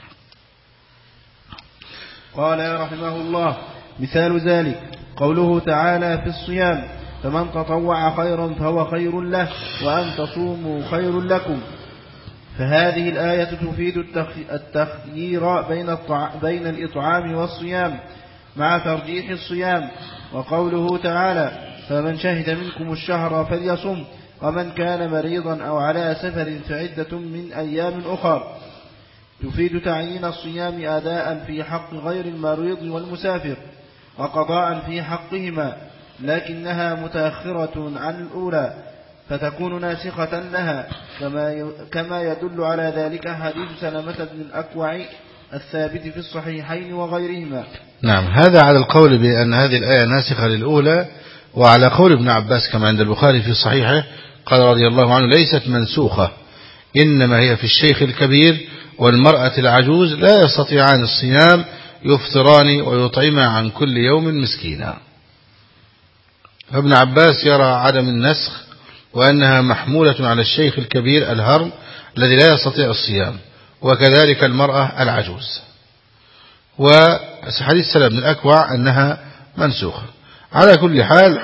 قال رحمه الله مثال ذلك قوله تعالى في الصيام فمن تطوع خيرا فهو خير له وأن تصوموا خير لكم. فهذه الآية تفيد التخيير بين الإطعام والصيام مع ترجيح الصيام. وقوله تعالى فمن شهد منكم الشهر فليصم ومن كان مريضا أو على سفر فعدة من أيام أخر تفيد تعيين الصيام أداء في حق غير المريض والمسافر وقضاء في حقهما، لكنها متأخرة عن الأولى فتكون ناسخة لها، كما يدل على ذلك حديث سلمة بن الأكوع الثابت في الصحيحين وغيرهما. نعم. هذا على القول بأن هذه الآية ناسخة للأولى، وعلى قول ابن عباس كما عند البخاري في صحيحه قال رضي الله عنه ليست منسوخة إنما هي في الشيخ الكبير والمرأة العجوز لا يستطيعان الصيام يفطران ويطعما عن كل يوم مسكينا. فابن عباس يرى عدم النسخ وأنها محمولة على الشيخ الكبير الهرم الذي لا يستطيع الصيام، وكذلك المرأة العجوز. وحديث سلمة بن الأكوع أنها منسوخة. على كل حال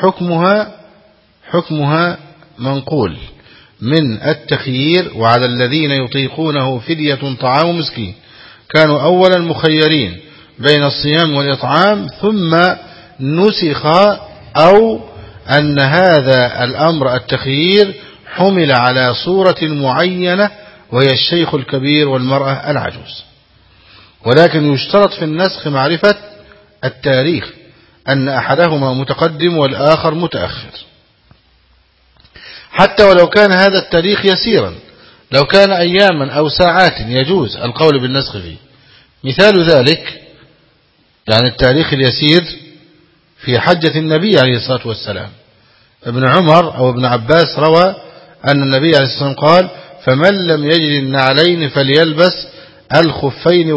حكمها منقول من التخيير، وعلى الذين يطيقونه فدية طعام مسكين. كانوا أولا مخيرين بين الصيام والإطعام ثم نسخ، أو أن هذا الأمر التخيير حمل على صورة معينة وهي الشيخ الكبير والمرأة العجوز. ولكن يشترط في النسخ معرفة التاريخ، أن أحدهما متقدم والآخر متأخر، حتى ولو كان هذا التاريخ يسيرا، لو كان أياما أو ساعات يجوز القول بالنسخ فيه. مثال ذلك يعني التاريخ اليسير في حجة النبي عليه الصلاة والسلام. ابن عمر أو ابن عباس روى أن النبي عليه الصلاة والسلام قال فمن لم يجد النعلين فليلبس الخفين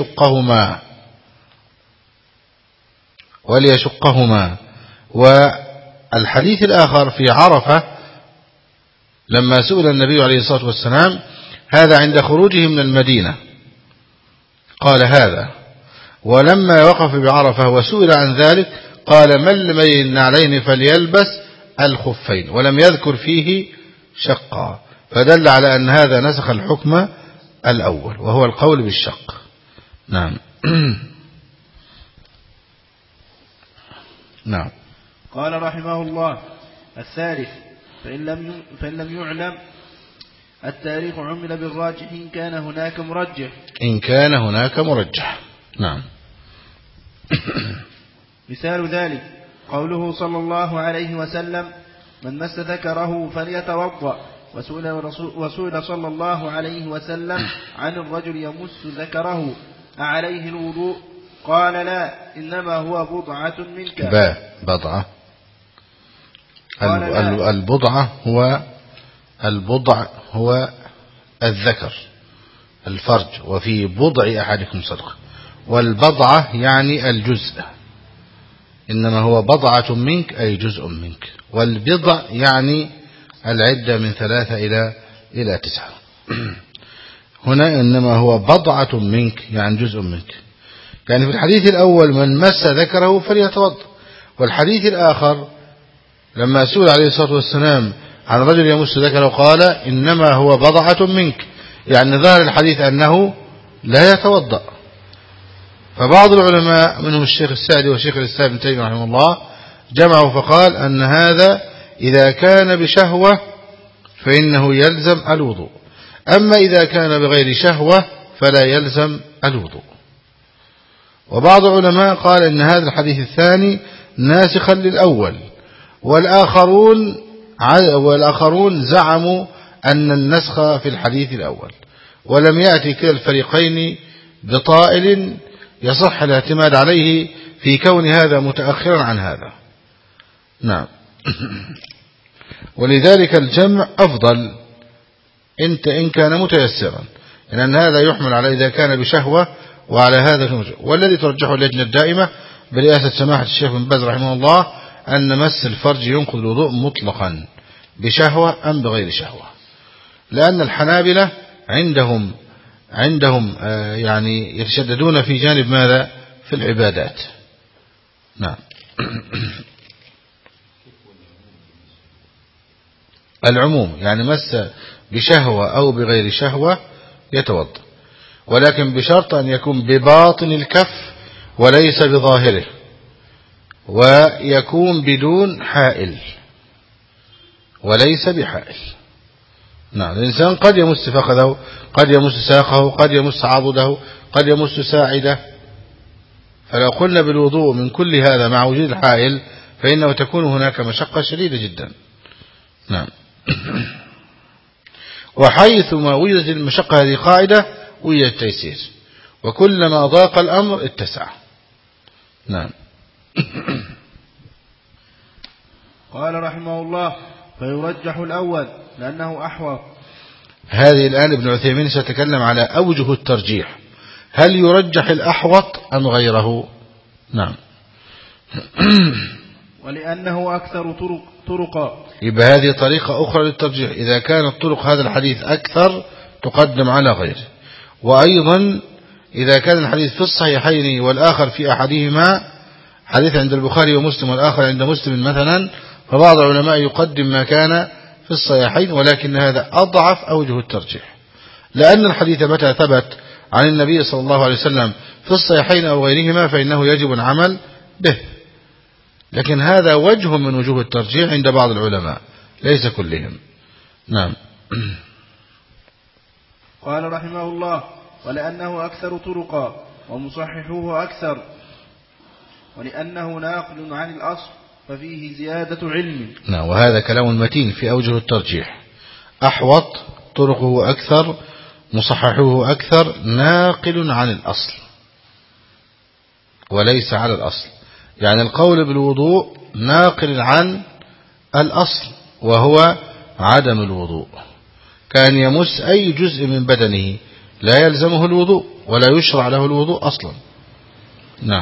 وليشقهما. والحديث الآخر في عرفة لما سئل النبي عليه الصلاة والسلام هذا عند خروجه من المدينة قال هذا، ولما وقف بعرفة وسئل عن ذلك قال من لم يجد النعلين فليلبس الخفين، ولم يذكر فيه شقا، فدل على أن هذا نسخ الحكم الأول وهو القول بالشق. نعم. نعم. قال رحمه الله الثالث فإن لم يعلم التاريخ عمل بالراجح إن كان هناك مرجح. نعم. مثال ذلك قوله صلى الله عليه وسلم من مس ذكره فليتوضأ. وسئل صلى الله عليه وسلم عن الرجل يمس ذكره أعليه الوضوء؟ قال لا إنما هو بضعة منك. بضعة. البضع هو الذكر الفرج، وفي بضع أحدكم صدقة، والبضعة يعني الجزء، إنما هو بضعة منك أي جزء منك، والبضع يعني العدة من 3 إلى 9. هنا إنما هو بضعة منك يعني جزء منك. يعني في الحديث الأول من مس ذكره فليتوضأ، والحديث الآخر لما سئل عليه الصلاة والسلام عن رجل يمس ذكره قال إنما هو بضعة منك، يعني ظاهر الحديث أنه لا يتوضأ. فبعض العلماء منهم الشيخ السعدي والشيخ الإسلام ابن تيمية رحمه الله جمعوا فقال أن هذا إذا كان بشهوة فإنه يلزم الوضوء، أما إذا كان بغير شهوة فلا يلزم الوضوء. وبعض العلماء قال إن هذا الحديث الثاني ناسخا للأول، والآخرون زعموا أن النسخ في الحديث الأول، ولم يأتي كلا الفريقين بطائل يصح الاعتماد عليه في كون هذا متأخرا عن هذا. نعم. ولذلك الجمع أفضل إن كان متيسرا، لأن هذا يحمل على إذا كان بشهوة وعلى هذا. والذي ترجحه اللجنة الدائمة برئاسة سماحة الشيخ بن باز رحمه الله أن مس الفرج ينقض الوضوء مطلقا بشهوة أم بغير شهوة، لأن الحنابلة عندهم يعني يتشددون في جانب ماذا؟ في العبادات. نعم. العموم يعني مس بشهوة أو بغير شهوة يتوضأ، ولكن بشرط أن يكون بباطن الكف وليس بظاهره، ويكون بدون حائل وليس بحائل. نعم. الإنسان قد يمس فخذه، قد يمس ساقه، قد يمس عضده، قد يمس ساعده. فلو قلنا بالوضوء من كل هذا مع وجود الحائل فإنه تكون هناك مشقة شديدة جدا. نعم. وحيثما وجدت المشقة هذه قاعدة وجد التيسير، وكلما ضاق الأمر اتسع. نعم. قال رحمه الله: فيرجح الأول لأنه أحوط. هذه الآن ابن عثيمين سيتكلم على أوجه الترجيح، هل يرجح الأحوط أم غيره؟ نعم. ولأنه أكثر طرقا. يبقى هذه طريقة أخرى للترجيح، إذا كانت طرق هذا الحديث أكثر تقدم على غيره. وأيضا إذا كان الحديث في الصحيحين والآخر في أحدهما، حديث عند البخاري ومسلم والآخر عند مسلم مثلا، فبعض العلماء يقدم ما كان في الصحيحين، ولكن هذا أضعف أوجه الترجيح، لأن الحديث متى ثبت عن النبي صلى الله عليه وسلم في الصحيحين أو غيرهما فإنه يجب العمل به. لكن هذا وجه من وجوه الترجيح عند بعض العلماء ليس كلهم. نعم. قال رحمه الله: ولأنه أكثر طرقا ومصححوه أكثر، ولأنه ناقل عن الأصل ففيه زيادة علم. نعم. وهذا كلام متين في أوجه الترجيح. أحوط طرقه أكثر، مصححوه أكثر، ناقل عن الأصل وليس على الأصل. يعني القول بالوضوء ناقل عن الأصل وهو عدم الوضوء، كان يمس أي جزء من بدنه لا يلزمه الوضوء ولا يشرع له الوضوء أصلا. نعم.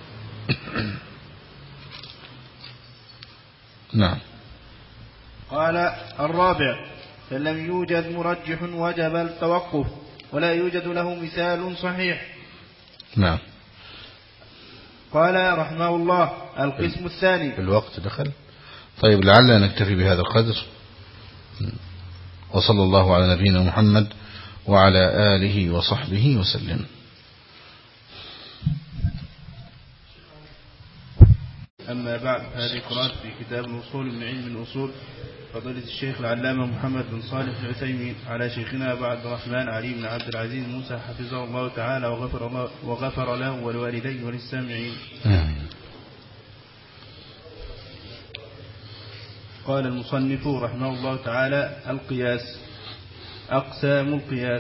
نعم. قال الرابع: فلم يوجد مرجح وجب التوقف، ولا يوجد له مثال صحيح. نعم. قال رحمه الله: القسم الثاني. الوقت دخل. طيب لعلنا نكتفي بهذا القدر، وصلى الله على نبينا محمد وعلى آله وصحبه وسلم. أما بعد، هذه قراءة في كتاب الوصول من علم الأصول، فضيلة الشيخ العلامة محمد بن صالح العثيمين على شيخنا أبو عبد الرحمن علي بن عبد العزيز موسى حفظه الله تعالى وغفر له ولوالديه وللسامعين. قال المصنف رحمه الله تعالى: القياس. أقسام القياس: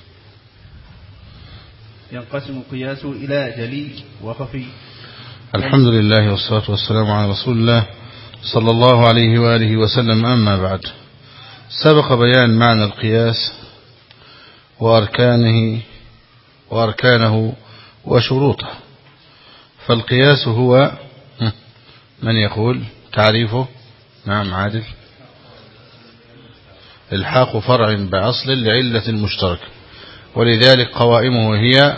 ينقسم القياس إلى جلي وخفي. الحمد لله والصلاة والسلام على رسول الله صلى الله عليه وآله وسلم. أما بعد، سبق بيان معنى القياس وأركانه وشروطه. فالقياس هو، من يقول تعريفه؟ نعم عادل. الحاق فرع بأصل لعلة مشتركة، ولذلك قوائمه هي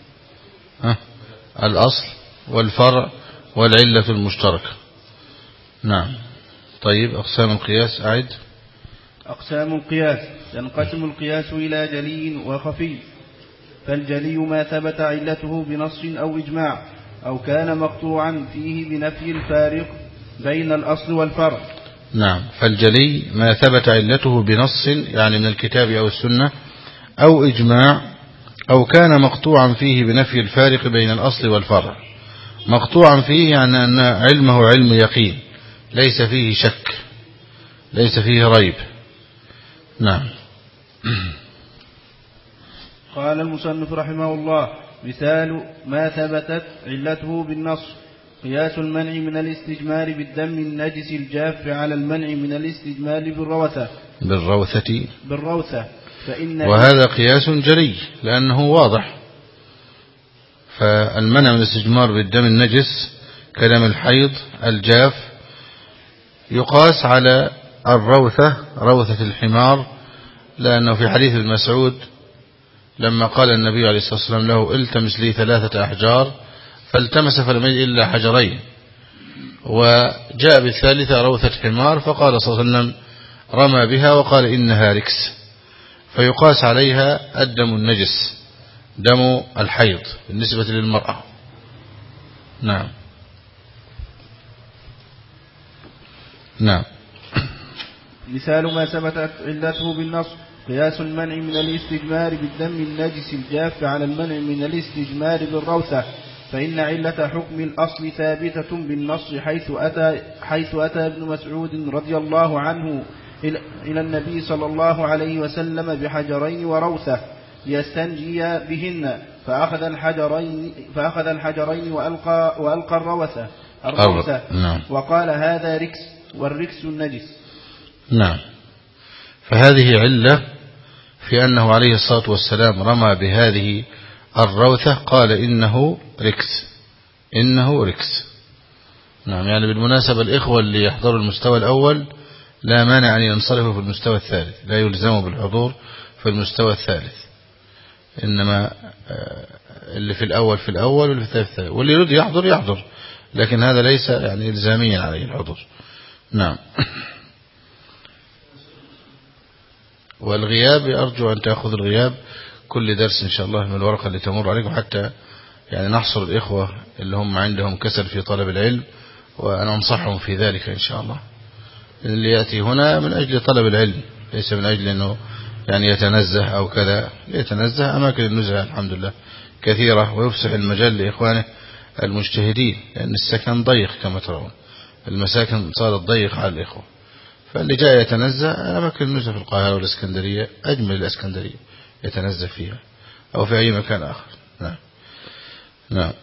الأصل والفرع والعلة المشتركة. نعم. طيب أقسام القياس أعد. أقسام القياس: ينقسم القياس إلى جلي وخفي. فالجلي ما ثبت علته بنص أو إجماع، أو كان مقطوعا فيه بنفي الفارق بين الأصل والفرع. نعم. فالجلي ما ثبت علته بنص، يعني من الكتاب أو السنة، أو إجماع، أو كان مقطوعا فيه بنفي الفارق بين الأصل والفرع. مقطوعا فيه يعني أن علمه علم يقين، ليس فيه شك، ليس فيه ريب. نعم. قال المصنف رحمه الله: مثال ما ثبتت علته بالنص: قياس المنع من الاستجمار بالدم النجس الجاف على المنع من الاستجمار بالروثة وهذا قياس جلي لأنه واضح. فالمنع من الاستجمار بالدم النجس كدم الحيض الجاف يقاس على الروثة، روثة الحمار، لأنه في حديث ابن مسعود لما قال النبي عليه الصلاة والسلام له التمس لي 3 أحجار فالتمس فلم يجد إلا حجرين، وجاء بالثالثة روثة حمار فقال صلى الله عليه وسلم رمى بها وقال إنها ركس، فيقاس عليها الدم النجس دم الحيض بالنسبة للمرأة. نعم. مثال ما ثبتت علته بالنص قياس المنع من الاستجمار بالدم النجس الجاف على المنع من الاستجمار بالروثة، فإن علة حكم الأصل ثابتة بالنص حيث أتى ابن مسعود رضي الله عنه إلى النبي صلى الله عليه وسلم بحجرين وروثة ليستنجي بهن، فأخذ الحجرين وألقى الروثة وقال هذا ركس والركس النجس. نعم. فهذه علة في أنه عليه الصلاة والسلام رمى بهذه الروثة قال إنه ركس. نعم. يعني بالمناسبة الإخوة اللي يحضروا المستوى الأول لا مانع أن ينصرفوا في المستوى الثالث، لا يلزموا بالحضور في المستوى الثالث، إنما اللي في الأول واللي في الثالث، واللي يريد يحضر، لكن هذا ليس يعني إلزاميا عليه الحضور. نعم. والغياب أرجو أن تأخذ الغياب كل درس إن شاء الله من الورقة اللي تمر عليكم، حتى يعني نحصر الإخوة اللي هم عندهم كسل في طلب العلم، وأنا أنصحهم في ذلك إن شاء الله. اللي يأتي هنا من أجل طلب العلم، ليس من أجل أنه يعني يتنزه أو كذا، يتنزه. أماكن النزهة الحمد لله كثيرة، ويفسح المجال لإخوانه المجتهدين، لأن السكن ضيق كما ترون، المساكن صارت ضيق على الإخوة، فاللي جاء يتنزه أماكن النزهة في القاهرة والإسكندرية، أجمل الإسكندرية يتنزه فيها أو في أي مكان آخر. نعم.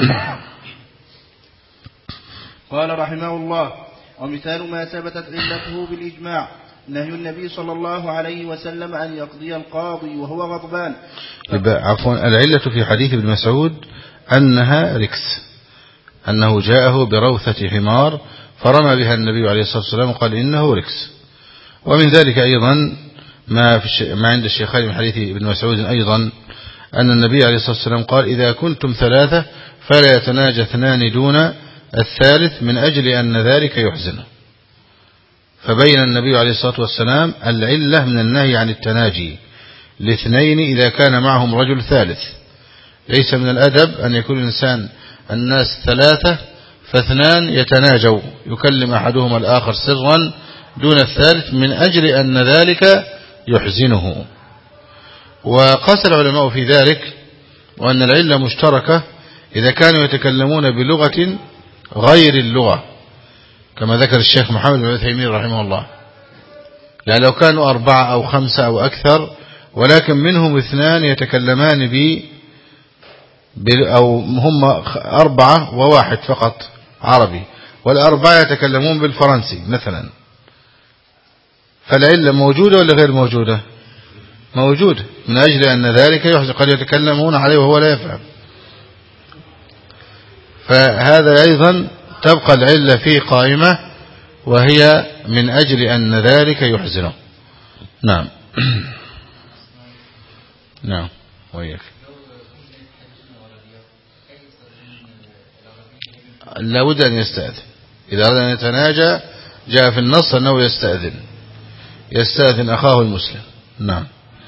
قال رحمه الله: ومثال ما ثبتت علته بالإجماع نهي النبي صلى الله عليه وسلم أن يقضي القاضي وهو غضبان. العلة في حديث ابن مسعود أنها ركس، أنه جاءه بروثة حمار فرمى بها النبي عليه الصلاة والسلام وقال إنه ركس. ومن ذلك أيضا ما عند الشيخين من حديث ابن مسعود أيضا أن النبي عليه الصلاة والسلام قال: إذا كنتم 3 فلا يتناجى 2 دون الثالث من أجل أن ذلك يحزنه. فبين النبي عليه الصلاة والسلام العلة من النهي عن التناجي ل2 إذا كان معهم رجل ثالث. ليس من الأدب أن يكون الناس 3 ف2 يتناجوا، يكلم أحدهم الآخر سرا دون الثالث من أجل أن ذلك يحزنه. وقاس العلماء في ذلك، وأن العلة مشتركة إذا كانوا يتكلمون بلغة غير اللغة، كما ذكر الشيخ محمد بن عثيمين رحمه الله. يعني لو كانوا 4 أو 5 أو أكثر، ولكن منهم 2 يتكلمان أو هم 4 و1 فقط عربي، وال4 يتكلمون بالفرنسي مثلا، فالعلة موجودة ولا غير موجودة؟ موجودة، من أجل أن ذلك يحزن، قد يتكلمون عليه وهو لا يفهم. فهذا أيضا تبقى العلة فيه قائمة، وهي من أجل أن ذلك يحزنه. نعم. نعم. وياك. لابد أن يستأذن إذا أراد أن يتناجى. جاء في النص أنه يستأذن أخاه المسلم. نعم.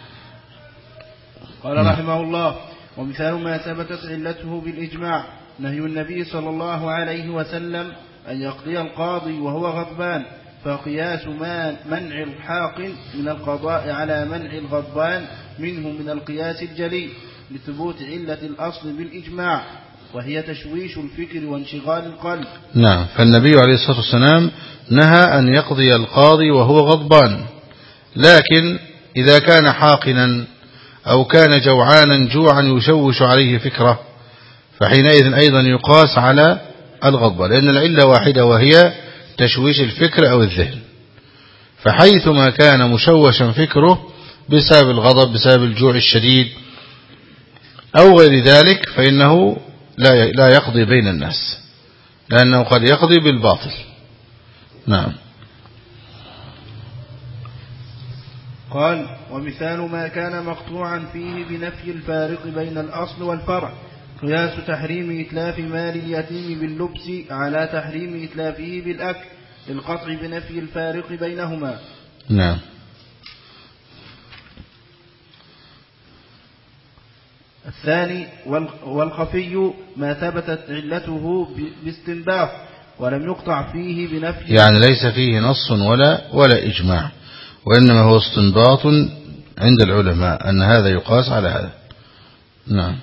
قال رحمه الله: ومثال ما ثبتت علته بالإجماع نهي النبي صلى الله عليه وسلم أن يقضي القاضي وهو غضبان، فقياس منع الحاقن من القضاء على منع الغضبان منه من القياس الجلي لثبوت علة الأصل بالإجماع، وهي تشويش الفكر وانشغال القلب. نعم. فالنبي عليه الصلاة والسلام نهى أن يقضي القاضي وهو غضبان، لكن إذا كان حاقنا أو كان جوعانا جوعا يشوش عليه فكره، فحينئذ أيضا يقاس على الغضب، لأن العلة واحدة وهي تشويش الفكر أو الذهن. فحيثما كان مشوشا فكره بسبب الغضب، بسبب الجوع الشديد أو غير ذلك، فإنه لا يقضي بين الناس، لأنه قد يقضي بالباطل. نعم. قال: ومثال ما كان مقطوعا فيه بنفي الفارق بين الأصل والفرع قياس تحريم إتلاف مال اليتيم باللبس على تحريم إتلافه بالأكل للقطع بنفي الفارق بينهما. نعم. الثاني: والخفي ما ثبتت علته باستنباط ولم يقطع فيه بنفي، يعني ليس فيه نص ولا إجماع، وإنما هو استنباط عند العلماء أن هذا يقاس على هذا. نعم.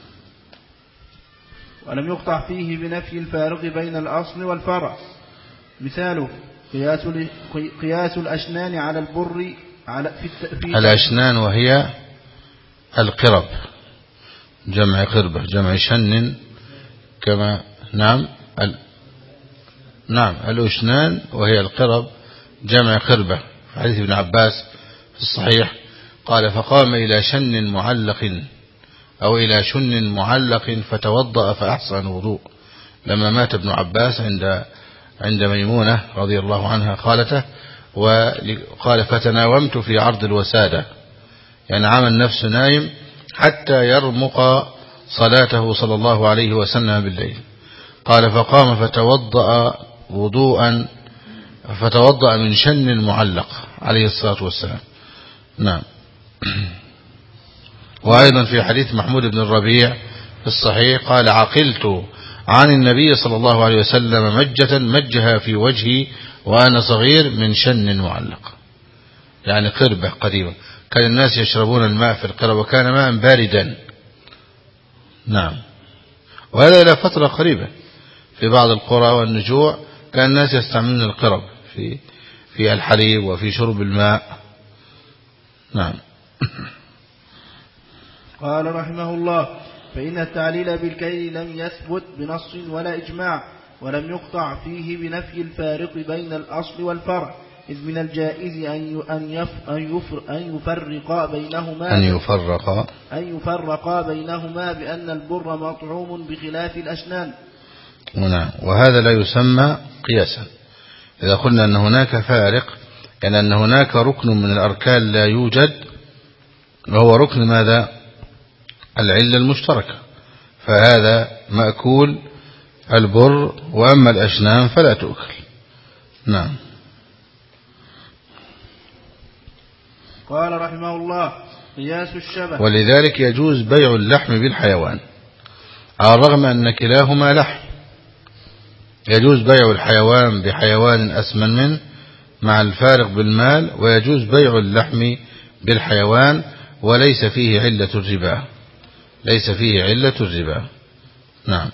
ولم يقطع فيه بنفي الفارق بين الأصل والفرع. مثاله: قياس الأشنان على البر في الأشنان وهي القرب، جمع قربة، جمع شن كما. نعم. نعم الأشنان وهي القرب جمع قربة. في حديث ابن عباس في الصحيح قال: فقام إلى شن معلق أو إلى شن معلق فتوضأ فأحسن وضوء، لما مات ابن عباس عند ميمونة رضي الله عنها خالته، وقال: فتناومت في عرض الوسادة، يعني عمل نفسه نايم حتى يرمق صلاته صلى الله عليه وسلم بالليل. قال: فقام فتوضأ من شن معلق عليه الصلاة والسلام. نعم. وأيضا في حديث محمود بن الربيع في الصحيح قال: عقلت عن النبي صلى الله عليه وسلم مجة مجها في وجهي وأنا صغير من شن معلق، يعني قربة قديمة كان الناس يشربون الماء في القرب وكان ماء باردا. نعم. وهذا إلى فترة قريبة في بعض القرى والنجوع كان الناس يستعملون القرب في الحليب وفي شرب الماء. نعم. قال رحمه الله: فإن التعليل بالكيل لم يثبت بنص ولا إجماع، ولم يقطع فيه بنفي الفارق بين الأصل والفرع، إذ من الجائز أن يفرق بينهما بأن البر مطعوم بخلاف الأشنان. نعم. وهذا لا يسمى قياسا. إذا قلنا أن هناك فارق، يعني أن هناك ركن من الأركان لا يوجد، وهو ركن ماذا؟ العلة المشتركة، فهذا مأكول البر، وأما الأشنان فلا تؤكل. نعم. قال رحمه الله: قياس الشبه. ولذلك يجوز بيع اللحم بالحيوان على الرغم أن كلاهما لحم. يجوز بيع الحيوان بحيوان أسمن منه مع الفارق بالمال، ويجوز بيع اللحم بالحيوان وليس فيه علة الربا، ليس فيه علة الربا. نعم.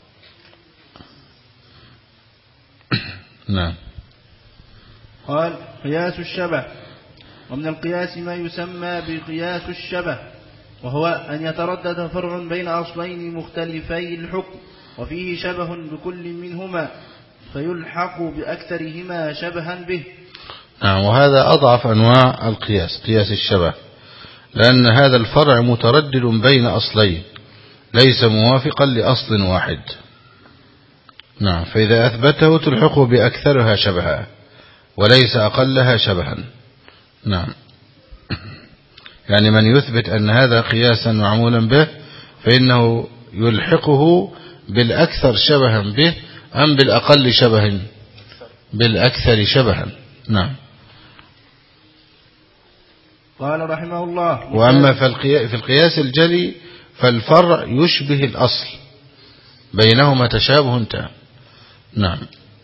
نعم. قال: قياس الشبه. ومن القياس ما يسمى بقياس الشبه، وهو أن يتردد فرع بين أصلين مختلفي الحكم وفيه شبه بكل منهما فيلحق بأكثرهما شبها به. نعم. وهذا أضعف أنواع القياس، قياس الشبه، لأن هذا الفرع متردد بين أصلين ليس موافقا لأصل واحد. نعم. فإذا أثبته تلحقه بأكثرها شبها وليس أقلها شبها. نعم. يعني من يثبت أن هذا قياسا معمولا به فإنه يلحقه بالأكثر شبها به أم بالأقل شبها؟ بالأكثر شبها. نعم. قال رحمه الله: وأما في القياس الجلي فالفرع يشبه الأصل، بينهما تشابه تام. نعم.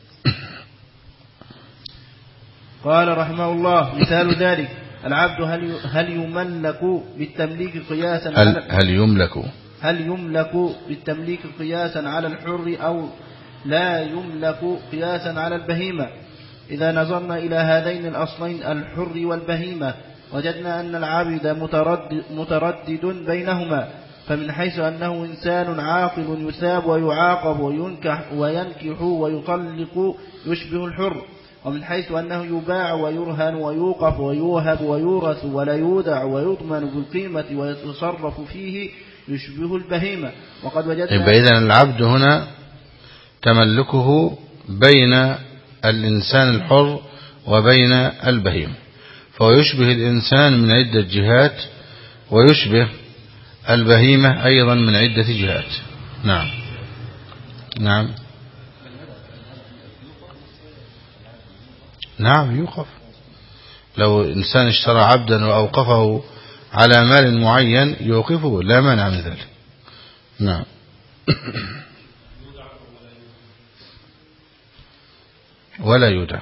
قال رحمه الله: مثال ذلك: العبد هل يملك بالتمليك قياسا هل يملك بالتمليك قياسا على الحر أو لا يملك قياسا على البهيمة؟ إذا نظرنا إلى هذين الأصلين الحر والبهيمة وجدنا أن العبد متردد بينهما، فمن حيث أنه إنسان عاقل يثاب ويعاقب وينكح ويطلق يشبه الحر. ومن حيث أنه يباع ويرهن ويوقف ويوهب ويورث ولا يودع ويضمن بالقيمة ويتصرف فيه يشبه البهيمة. وقد وجدنا إذن العبد هنا تملكه بين الإنسان الحر وبين البهيمة، فهو يشبه الإنسان من عدة جهات ويشبه البهيمة أيضا من عدة جهات. نعم نعم نعم يوقف. لو إنسان اشترى عبدا وأوقفه على مال معين يوقفه، لا مانع من ذلك. نعم. ولا يودع.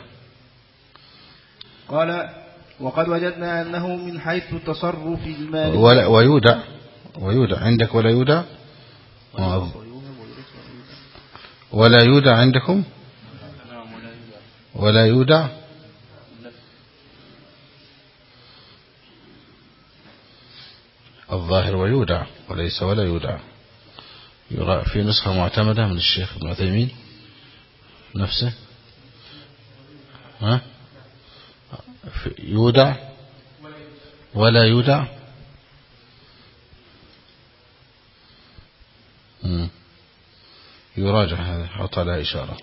قال وقد وجدنا أنه من حيث التصرف المالي ويودع عندك ولا يودع ولا يودع عندكم ولا يودع الظاهر ويودع وليس ولا يودع. في نسخة معتمدة من الشيخ ابن عثيمين نفسه يودع ولا يودع. يراجع هذا، حط على إشارة.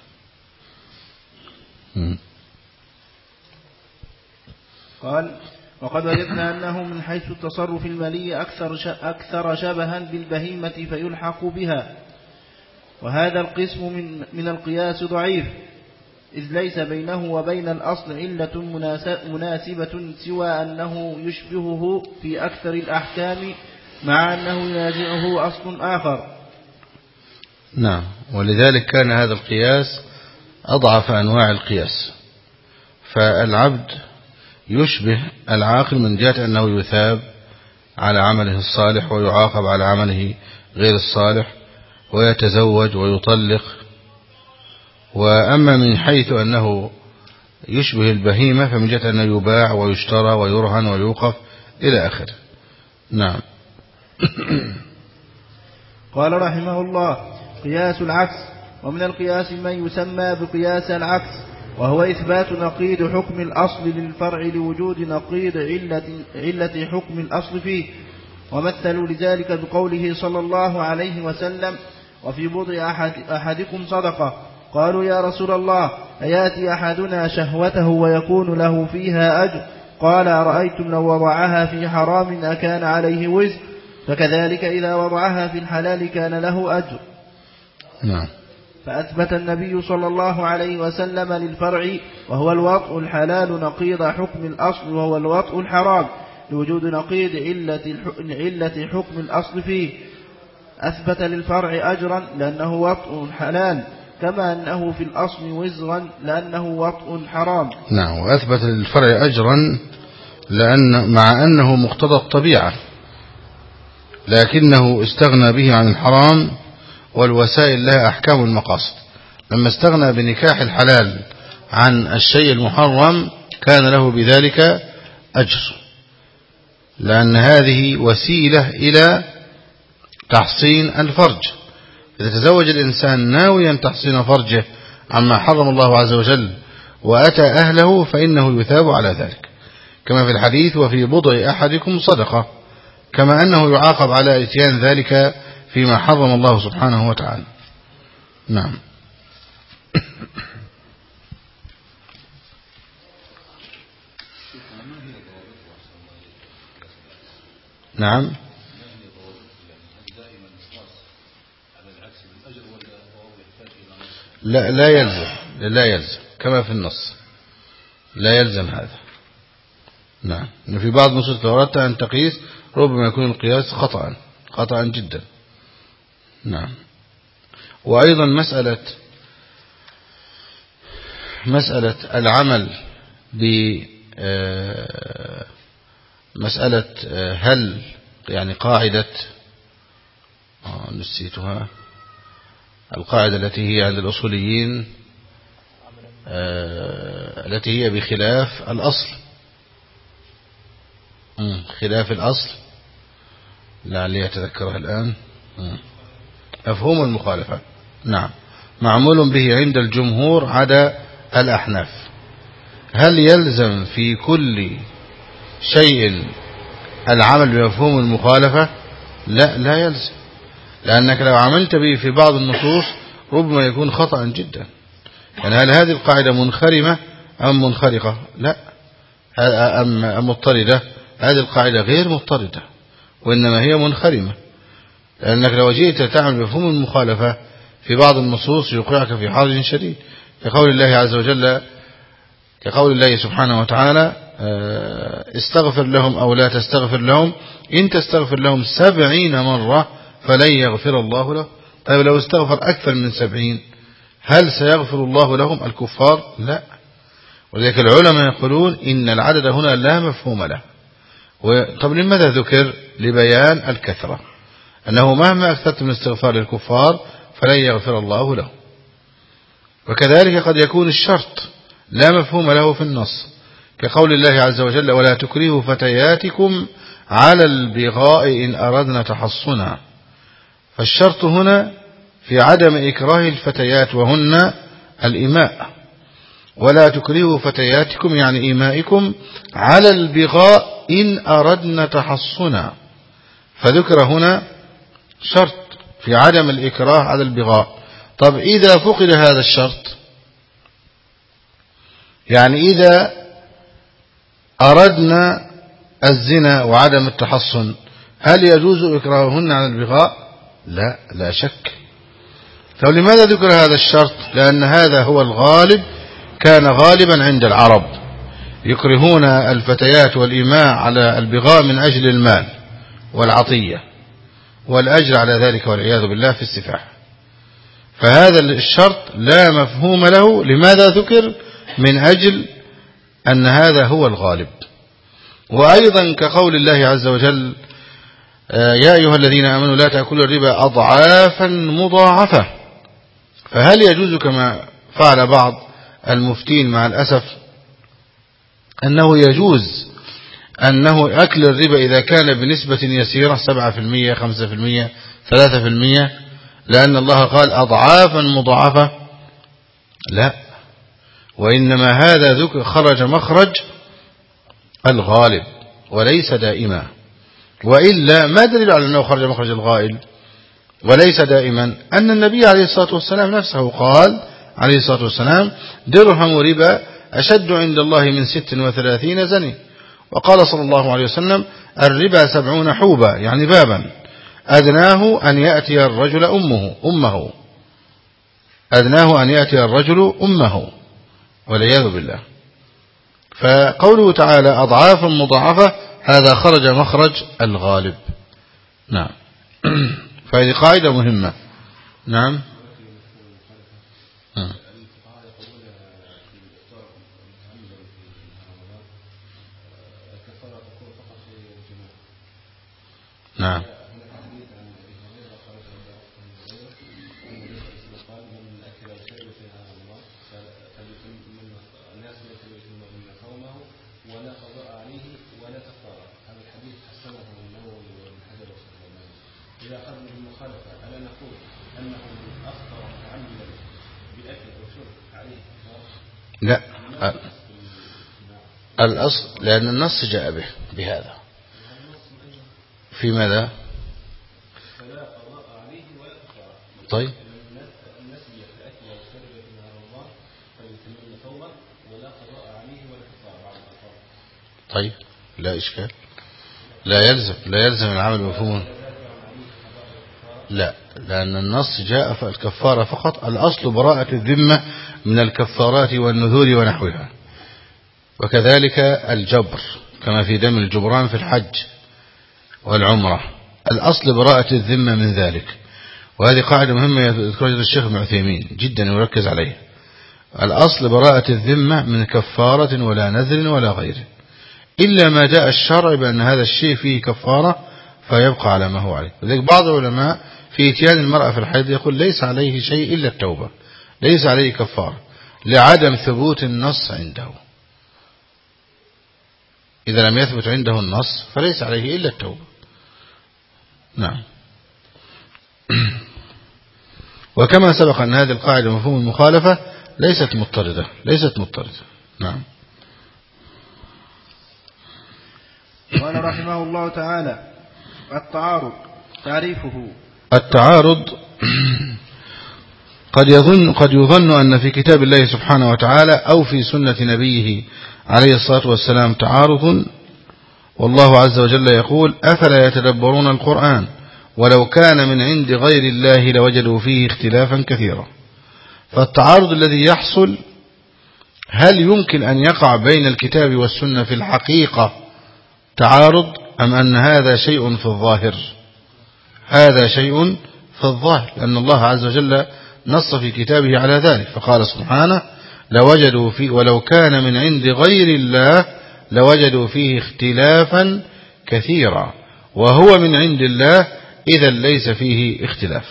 قال وقد وجدنا أنه من حيث التصرف المالي أكثر شبها بالبهيمة فيلحق بها، وهذا القسم من القياس ضعيف، إذ ليس بينه وبين الأصل علة مناسبة سوى أنه يشبهه في أكثر الأحكام مع أنه ينازعه أصل آخر. نعم. ولذلك كان هذا القياس أضعف أنواع القياس. فالعبد يشبه العاقل من جهة أنه يثاب على عمله الصالح ويعاقب على عمله غير الصالح ويتزوج ويطلق. وأما من حيث أنه يشبه البهيمة فمن جهة أنه يباع ويشترى ويرهن ويوقف إلى آخره. نعم. قال رحمه الله: قياس العكس. ومن القياس من يسمى بقياس العكس، وهو إثبات نقيض حكم الأصل للفرع لوجود نقيض علة حكم الأصل فيه. ومثلوا لذلك بقوله صلى الله عليه وسلم: وفي بضع أحدكم صدقة. قالوا: يا رسول الله، أياتي أحدنا شهوته ويكون له فيها أجر؟ قال: أرأيتم لو وضعها في حرام أكان عليه وزر؟ فكذلك إذا وضعها في الحلال كان له أجر. نعم. فأثبت النبي صلى الله عليه وسلم للفرع وهو الوطء الحلال نقيض حكم الأصل وهو الوطء الحرام لوجود نقيض علة حكم الأصل فيه. أثبت للفرع أجرا لأنه وطء حلال، كما أنه في الأصل وزرا لأنه وطء حرام. نعم. وأثبت للفرع أجرا مع أنه مقتضى الطبيعة، لكنه استغنى به عن الحرام، والوسائل لها أحكام المقاصد. لما استغنى بنكاح الحلال عن الشيء المحرم كان له بذلك أجر، لأن هذه وسيلة إلى تحصين الفرج. إذا تزوج الإنسان ناويا تحصين فرجه عما حرم الله عز وجل وأتى أهله فإنه يثاب على ذلك، كما في الحديث: وفي بضع أحدكم صدقة، كما أنه يعاقب على إتيان ذلك فيما حرم الله سبحانه وتعالى. نعم. نعم. لا يلزم كما في النص، لا يلزم هذا. نعم. في بعض النصوص لو أردت أن تقيس ربما يكون القياس خطأ جدا. نعم. وأيضا مسألة العمل بمسألة هل يعني قاعدة نسيتها، القاعدة التي هي عند الأصوليين التي هي بخلاف الأصل، خلاف الأصل، لعلي أتذكرها الآن. مفهوم المخالفة، نعم، معمول به عند الجمهور عدا الأحناف. هل يلزم في كل شيء العمل بمفهوم المخالفة؟ لا، لا يلزم، لأنك لو عملت به في بعض النصوص ربما يكون خطأ جدا. يعني هل هذه القاعدة منخرمة أم منخرقة؟ لا، أم مضطردة؟ هذه القاعدة غير مضطردة، وإنما هي منخرمة، لأنك لو جئت تعمل بمفهوم المخالفة في بعض النصوص يوقعك في حرج شديد، كقول الله عز وجل، كقول الله سبحانه وتعالى: استغفر لهم أو لا تستغفر لهم، إن تستغفر لهم 70 مرة فلن يغفر الله له. طيب لو استغفر أكثر من 70 هل سيغفر الله لهم الكفار؟ لا. ولذلك العلماء يقولون إن العدد هنا لا مفهوم له. طب لماذا ذكر؟ لبيان الكثرة، أنه مهما أكثرت من استغفار للكفار فلن يغفر الله له. وكذلك قد يكون الشرط لا مفهوم له في النص، كقول الله عز وجل: ولا تكرهوا فتياتكم على البغاء إن أردنا تحصنا. فالشرط هنا في عدم إكراه الفتيات وهن الإماء. ولا تكرهوا فتياتكم يعني إمائكم على البغاء إن أردنا تحصنا، فذكر هنا شرط في عدم الإكراه على البغاء. طب إذا فقد هذا الشرط، يعني إذا أردنا الزنا وعدم التحصن، هل يجوز إكراههن على البغاء؟ لا، لا شك. طب لماذا ذكر هذا الشرط؟ لأن هذا هو الغالب، كان غالبا عند العرب، يكرهون الفتيات والإماء على البغاء من أجل المال والعطية والأجر على ذلك والعياذ بالله في السفاح. فهذا الشرط لا مفهوم له. لماذا ذكر؟ من أجل أن هذا هو الغالب. وأيضا كقول الله عز وجل: يا أيها الذين آمنوا لا تأكلوا الربا أضعافا مضاعفة. فهل يجوز كما فعل بعض المفتين مع الأسف أنه يجوز أنه أكل الربا إذا كان بنسبة يسيرة 7%، 5%، 3%، لأن الله قال أضعافا مضاعفة؟ لا، وإنما هذا ذكر خرج مخرج الغالب وليس دائما. وإلا ما دليل على أنه خرج مخرج الغائب وليس دائما؟ أن النبي عليه الصلاة والسلام نفسه قال عليه الصلاة والسلام: درهم ربا أشد عند الله من 36 زني. وقال صلى الله عليه وسلم: الربا 70 حوبا، يعني بابا، أدناه أن يأتي الرجل أمه أدناه أن يأتي الرجل أمه والعياذ بالله. فقوله تعالى أضعافا مضاعفة هذا خرج مخرج الغالب. نعم. فهذه قاعدة مهمة. نعم. نعم. إذا أخذنا بالمخالفة ألا نقول أنه أخطر متعمدا بأكل أو شرب عليه؟ لا، الأصل لأن النص جاء به بهذا في ماذا؟ فلا قضاء عليه ولا كفارة. طيب النسي فأكل أو شرب في نهار الله فيتم صومه ولا قضاء عليه ولا كفارة بعد الكفارة. طيب لا إشكال، لا يلزم العمل مفهوم. لا، لأن النص جاء فالكفارة فقط. الأصل براءة الذمة من الكفارات والنذور ونحوها، وكذلك الجبر كما في دم الجبران في الحج والعمرة، الأصل براءة الذمة من ذلك. وهذه قاعدة مهمة يذكرها الشيخ ابن عثيمين جدا ويركز عليها. الأصل براءة الذمة من كفارة ولا نذر ولا غيره، إلا ما جاء الشرع بأن هذا الشيء فيه كفارة فيبقى على ما هو عليه. لذلك بعض العلماء في إتيان المرأة في الحيض يقول ليس عليه شيء إلا التوبة، ليس عليه كفارة، لعدم ثبوت النص عنده. إذا لم يثبت عنده النص فليس عليه إلا التوبة. نعم. وكما سبق أن هذه القاعدة مفهوم المخالفة ليست مضطردة. نعم. قال رحمه الله تعالى: التعارض تعريفه. التعارض قد يظن أن في كتاب الله سبحانه وتعالى أو في سنة نبيه عليه الصلاة والسلام تعارض، والله عز وجل يقول: أفلا يتدبرون القرآن ولو كان من عند غير الله لوجدوا فيه اختلافا كثيرا. فالتعارض الذي يحصل هل يمكن أن يقع بين الكتاب والسنة في الحقيقة تعارض، أم أن هذا شيء في الظاهر؟ هذا شيء في الظاهر، لأن الله عز وجل نص في كتابه على ذلك، فقال سبحانه: لوجدوا فيه ولو كان من عند غير الله لوجدوا فيه اختلافا كثيرا، وهو من عند الله إذا ليس فيه اختلاف.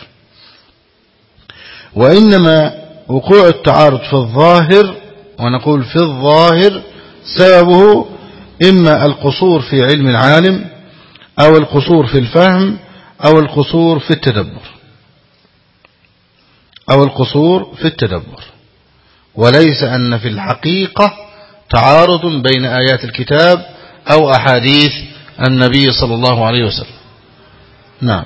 وإنما وقوع التعارض في الظاهر، ونقول في الظاهر، سببه إما القصور في علم العالم، أو القصور في الفهم، أو القصور في التدبر، وليس أن في الحقيقة تعارض بين آيات الكتاب أو أحاديث النبي صلى الله عليه وسلم. نعم.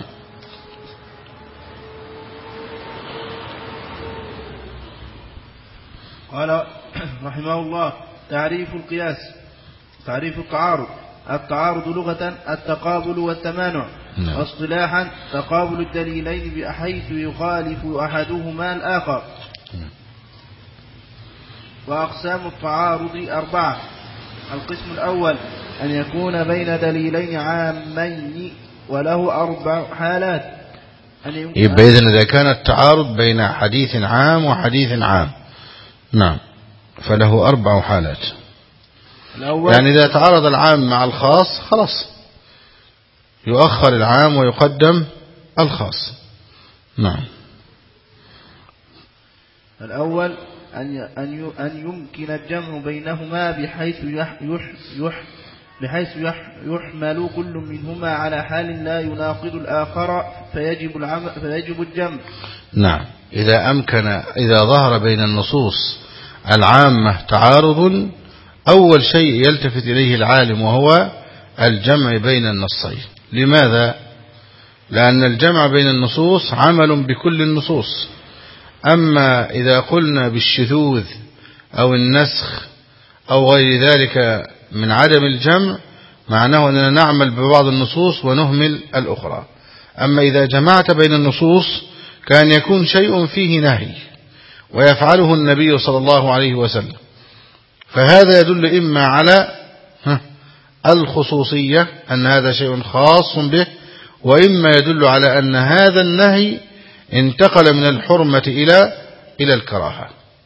قال رحمه الله: تعريف القياس. تعريف التعارض: التعارض لغة التقابل والتمانع، واصطلاحا تقابل الدليلين بحيث يخالف أحدهما الآخر. وأقسام التعارض 4: القسم الأول أن يكون بين دليلين عامين وله 4 حالات. يبقى إذا كان التعارض بين حديث عام وحديث عام، نعم، فله 4 حالات. يعني إذا تعارض العام مع الخاص خلاص يؤخر العام ويقدم الخاص. نعم. الأول أن يمكن الجمع بينهما بحيث يحمل كل منهما على حال لا يناقض الآخر فيجب الجمع. نعم. إذا ظهر بين النصوص العامة تعارض، أول شيء يلتفت إليه العالم وهو الجمع بين النصين. لماذا؟ لأن الجمع بين النصوص عمل بكل النصوص. أما إذا قلنا بالشذوذ أو النسخ أو غير ذلك من عدم الجمع، معناه أننا نعمل ببعض النصوص ونهمل الأخرى. أما إذا جمعت بين النصوص كان يكون شيء فيه نهي ويفعله النبي صلى الله عليه وسلم، فهذا يدل إما على الخصوصية أن هذا شيء خاص به، وإما يدل على أن هذا النهي انتقل من الحرمة إلى الكراهة.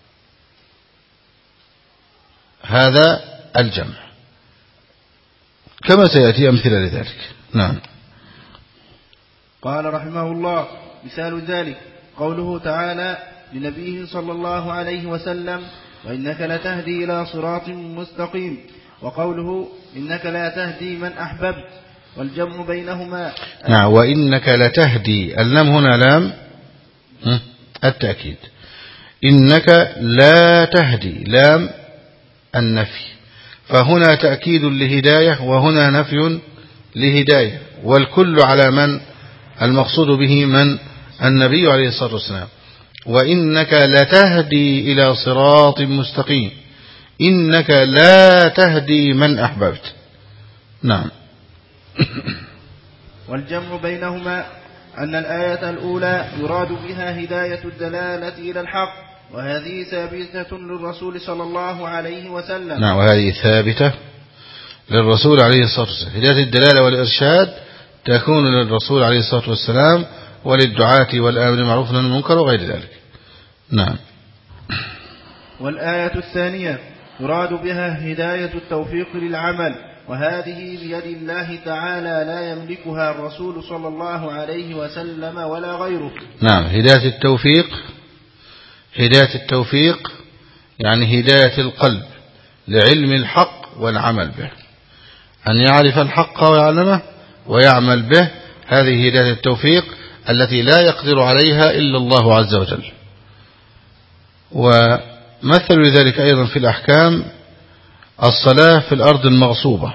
هذا الجمع كما سيأتي أمثلة لذلك. نعم. قال رحمه الله: مثال ذلك قوله تعالى لنبيه صلى الله عليه وسلم: وإنك لتهدي إلى صراط مستقيم، وقوله: إنك لا تهدي من أحببت، والجمع بينهما. نعم. وإنك لتهدي، اللام هنا لام التأكيد. إنك لا تهدي لام النفي، فهنا تأكيد لهداية وهنا نفي لهداية، والكل على من المقصود به من النبي عليه الصلاة والسلام. وإنك لتهدي إلى صراط مستقيم، إنك لا تهدي من أحببت. نعم. والجمع بينهما أن الآية الأولى يراد بها هداية الدلالة إلى الحق، وهذه ثابتة للرسول صلى الله عليه وسلم. نعم. وهذه ثابتة للرسول عليه الصلاة والسلام. هداية الدلالة والإرشاد تكون للرسول عليه الصلاة والسلام وللدعاة والآمر بالمعروف والنهي عن المنكر وغير ذلك. نعم. والآية الثانية يراد بها هداية التوفيق للعمل، وهذه بيد الله تعالى لا يملكها الرسول صلى الله عليه وسلم ولا غيره. نعم. هداية التوفيق يعني هداية القلب لعلم الحق والعمل به، أن يعرف الحق ويعلمه ويعمل به هذه هداية التوفيق التي لا يقدر عليها إلا الله عز وجل. ومثل لذلك أيضا في الأحكام الصلاة في الأرض المغصوبة.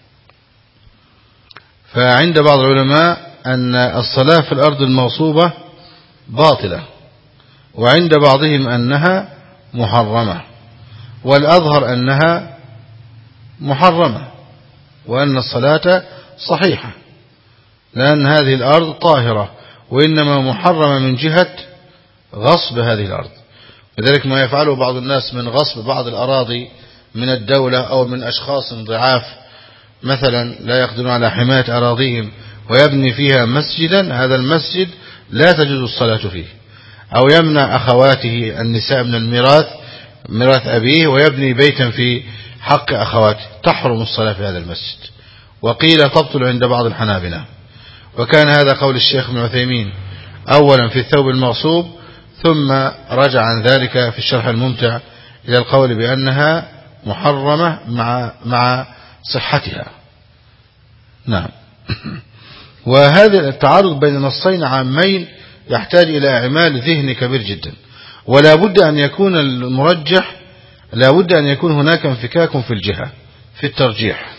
فعند بعض العلماء أن الصلاة في الأرض المغصوبة باطلة، وعند بعضهم أنها محرمة، والأظهر أنها محرمة، وأن الصلاة صحيحة، لأن هذه الأرض طاهرة، وإنما محرمة من جهة غصب هذه الأرض. لذلك ما يفعله بعض الناس من غصب بعض الأراضي من الدولة أو من أشخاص ضعاف مثلا لا يقدرون على حماية أراضيهم ويبني فيها مسجدا، هذا المسجد لا تجوز الصلاة فيه، أو يمنع أخواته النساء من ميراث أبيه ويبني بيتا في حق أخواته، تحرم الصلاة في هذا المسجد. وقيل تبطل عند بعض الحنابلة. وكان هذا قول الشيخ ابن عثيمين أولا في الثوب المغصوب، ثم رجع عن ذلك في الشرح الممتع إلى القول بأنها محرمة مع صحتها. نعم. وهذا التعارض بين نصين عامين يحتاج إلى إعمال ذهن كبير جدا، ولا بد أن يكون المرجح، لا بد أن يكون هناك انفكاك في الجهة في الترجيح.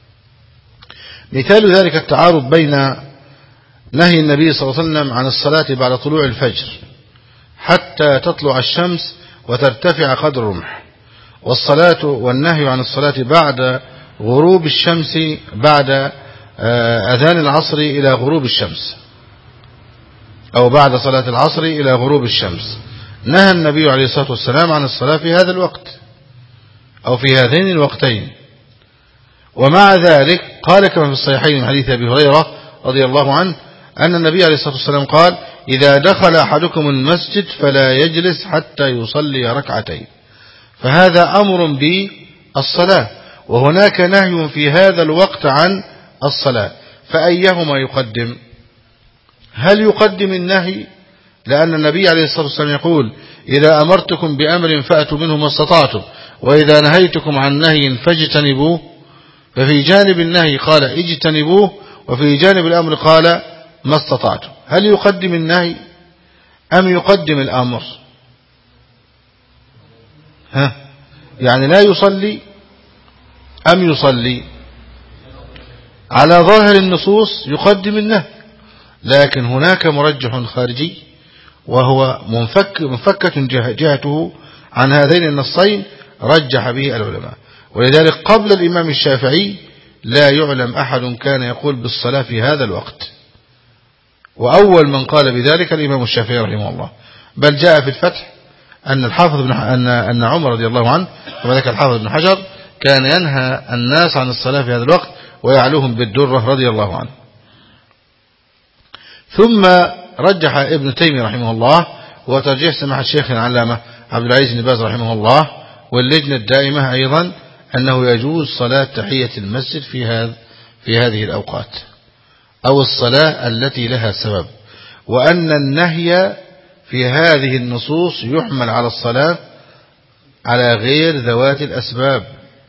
مثال ذلك التعارض بين نهي النبي صلى الله عليه وسلم عن الصلاة بعد طلوع الفجر حتى تطلع الشمس وترتفع قدر الرمح، والصلاة والنهي عن الصلاة بعد غروب الشمس بعد أذان العصر إلى غروب الشمس، أو بعد صلاة العصر إلى غروب الشمس. نهى النبي عليه الصلاة والسلام عن الصلاة في هذا الوقت أو في هذين الوقتين، ومع ذلك قال كما في الصحيحين من حديث أبي هريرة رضي الله عنه أن النبي عليه الصلاة والسلام قال: إذا دخل أحدكم المسجد فلا يجلس حتى يصلي ركعتين. فهذا أمر بالصلاة، وهناك نهي في هذا الوقت عن الصلاة، فأيهما يقدم؟ هل يقدم النهي؟ لأن النبي عليه الصلاة والسلام يقول: إذا أمرتكم بأمر فأتوا منه ما استطعتم، وإذا نهيتكم عن نهي فاجتنبوه. ففي جانب النهي قال اجتنبوه، وفي جانب الأمر قال ما استطعتم. هل يقدم النهي أم يقدم الأمر؟ يعني لا يصلي أم يصلي؟ على ظاهر النصوص يقدم النهي، لكن هناك مرجح خارجي وهو منفكة جهته عن هذين النصين رجح به العلماء. ولذلك قبل الإمام الشافعي لا يعلم أحد كان يقول بالصلاة في هذا الوقت، وأول من قال بذلك الإمام الشافعي رحمه الله. بل جاء في الفتح أن أن عمر رضي الله عنه كما ذكر الحافظ بن حجر كان ينهى الناس عن الصلاة في هذا الوقت ويعلوهم بالدرة رضي الله عنه. ثم رجح ابن تيمية رحمه الله وترجيح سماحة الشيخ العلامة عبد العزيز بن باز رحمه الله واللجنة الدائمة أيضا أنه يجوز صلاة تحية المسجد في هذه الأوقات، أو الصلاة التي لها سبب، وأن النهي في هذه النصوص يحمل على الصلاة على غير ذوات الأسباب،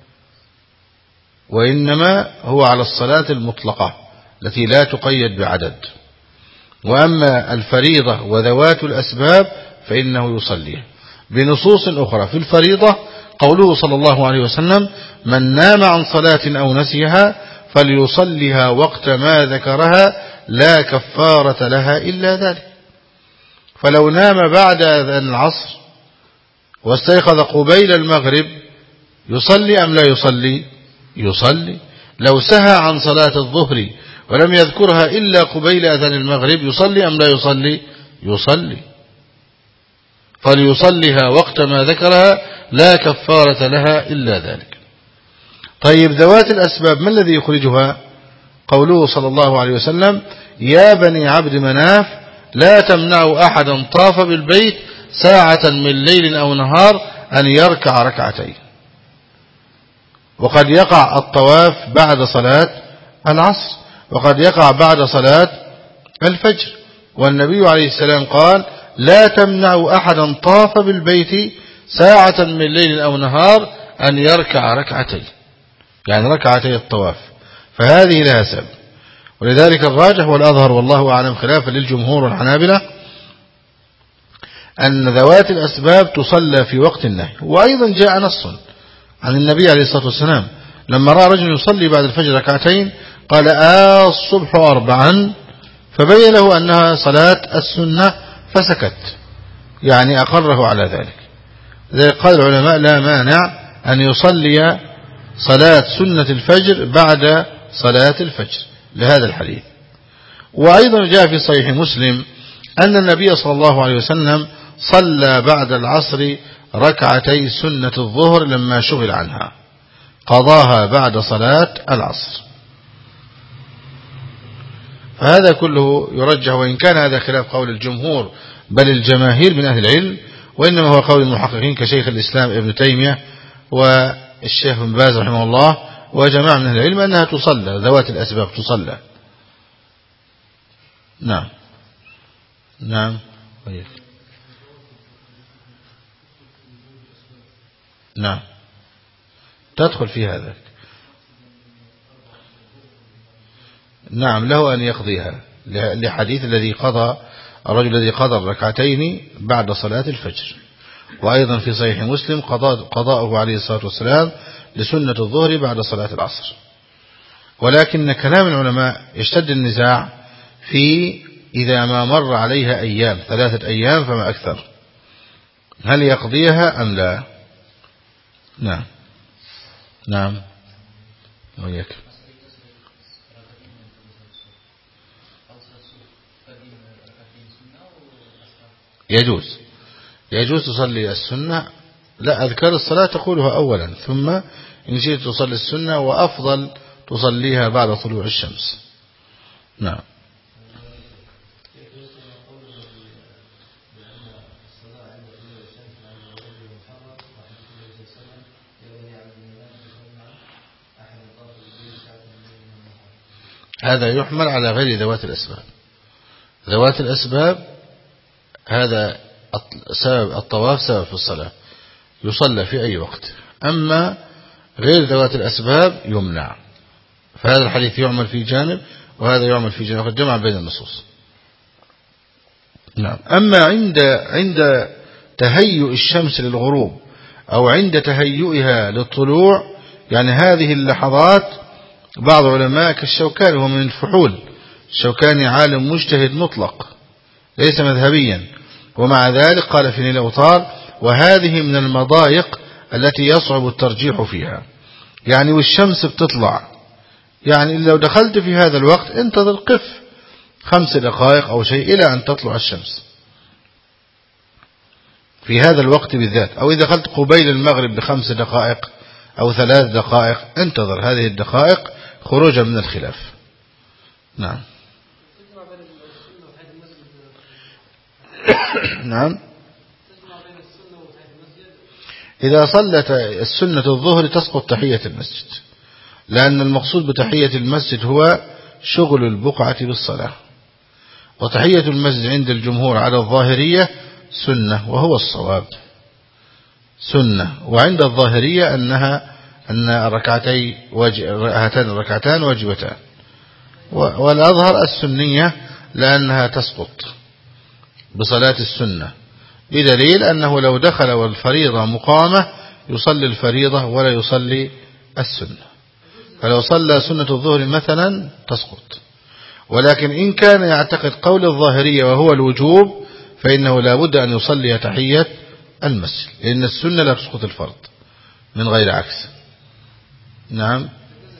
وإنما هو على الصلاة المطلقة التي لا تقيد بعدد. وأما الفريضة وذوات الأسباب فإنه يصلي بنصوص أخرى. في الفريضة قوله صلى الله عليه وسلم: من نام عن صلاة أو نسيها فليصليها وقت ما ذكرها لا كفارة لها إلا ذلك. فلو نام بعد أذان العصر واستيقظ قبيل المغرب يصلي أم لا يصلي؟ يصلي. لو سهى عن صلاة الظهر ولم يذكرها إلا قبيل أذان المغرب يصلي أم لا يصلي؟ يصلي. فليصليها وقت ما ذكرها لا كفارة لها إلا ذلك. طيب ذوات الأسباب ما الذي يخرجها؟ قوله صلى الله عليه وسلم: يا بني عبد مناف لا تمنعوا أحدا طاف بالبيت ساعة من ليل أو نهار أن يركع ركعتين. وقد يقع الطواف بعد صلاة العصر، وقد يقع بعد صلاة الفجر، والنبي عليه السلام قال: لا تمنعوا أحدا طاف بالبيت ساعة من ليل أو نهار أن يركع ركعتين، يعني ركعتي الطواف. فهذه لها سبب. ولذلك الراجح والأظهر والله أعلم خلافا للجمهور والحنابلة أن ذوات الأسباب تصلى في وقت النهي. وأيضا جاء نص عن النبي عليه الصلاة والسلام لما رأى رجل يصلي بعد الفجر ركعتين قال الصبح 4، فبين له أنها صلاة السنة فسكت، يعني أقره على ذلك. لذلك قال العلماء لا مانع أن يصلي صلاة سنة الفجر بعد صلاة الفجر لهذا الحديث. وأيضا جاء في صحيح مسلم أن النبي صلى الله عليه وسلم صلى بعد العصر ركعتي سنة الظهر لما شغل عنها، قضاها بعد صلاة العصر. فهذا كله يرجح، وإن كان هذا خلاف قول الجمهور بل الجماهير من أهل العلم، وإنما هو قول المحققين كشيخ الإسلام ابن تيمية والشيخ بن باز رحمه الله وجماعة من أهل العلم أنها تصلى، ذوات الأسباب تصلى. نعم نعم نعم تدخل في هذا. نعم له أن يقضيها لحديث الذي قضى الرجل الذي قضى الركعتين بعد صلاة الفجر. وأيضا في صحيح مسلم قضاءه عليه الصلاة والسلام لسنة الظهر بعد صلاة العصر. ولكن كلام العلماء يشتد النزاع في إذا ما مر عليها أيام 3 أيام فما أكثر، هل يقضيها أم لا؟ نعم نعم وياك. يجوز تصلي السنة، لا أذكار الصلاة تقولها أولا، ثم إن شئت تصلي السنة، وأفضل تصليها بعد طلوع الشمس. نعم هذا يحمل على غير ذوات الأسباب. ذوات الأسباب هذا سبب الطواف سبب في الصلاة يصلى في أي وقت، أما غير ذوات الأسباب يمنع. فهذا الحديث يعمل في جانب وهذا يعمل في جانب، وقد جمع بين النصوص. نعم. أما عند تهيؤ الشمس للغروب أو عند تهيئها للطلوع، يعني هذه اللحظات بعض علماء كالشوكاني، وهو من الفحول، الشوكاني عالم مجتهد مطلق ليس مذهبيا، ومع ذلك قال في نيل الأوطار وهذه من المضايق التي يصعب الترجيح فيها، يعني والشمس بتطلع، يعني لو دخلت في هذا الوقت انتظر، قف 5 دقائق أو شيء إلى أن تطلع الشمس في هذا الوقت بالذات، أو إذا دخلت قبيل المغرب ب5 دقائق أو 3 دقائق انتظر هذه الدقائق خروجا من الخلاف. نعم نعم. إذا صلت السنة الظهر تسقط تحية المسجد، لأن المقصود بتحية المسجد هو شغل البقعة بالصلاة، وتحية المسجد عند الجمهور على الظاهرية سنة وهو الصواب سنة، وعند الظاهرية أن هاتان الركعتان واجبتان، والأظهر السنية لأنها تسقط بصلاة السنة، بدليل أنه لو دخل والفريضة مقامة يصلي الفريضة ولا يصلي السنة، فلو صلى سنة الظهر مثلا تسقط. ولكن إن كان يعتقد قول الظاهرية وهو الوجوب فإنه لا بد أن يصلي تحية المسجد، لأن السنة لا تسقط الفرض من غير عكس. نعم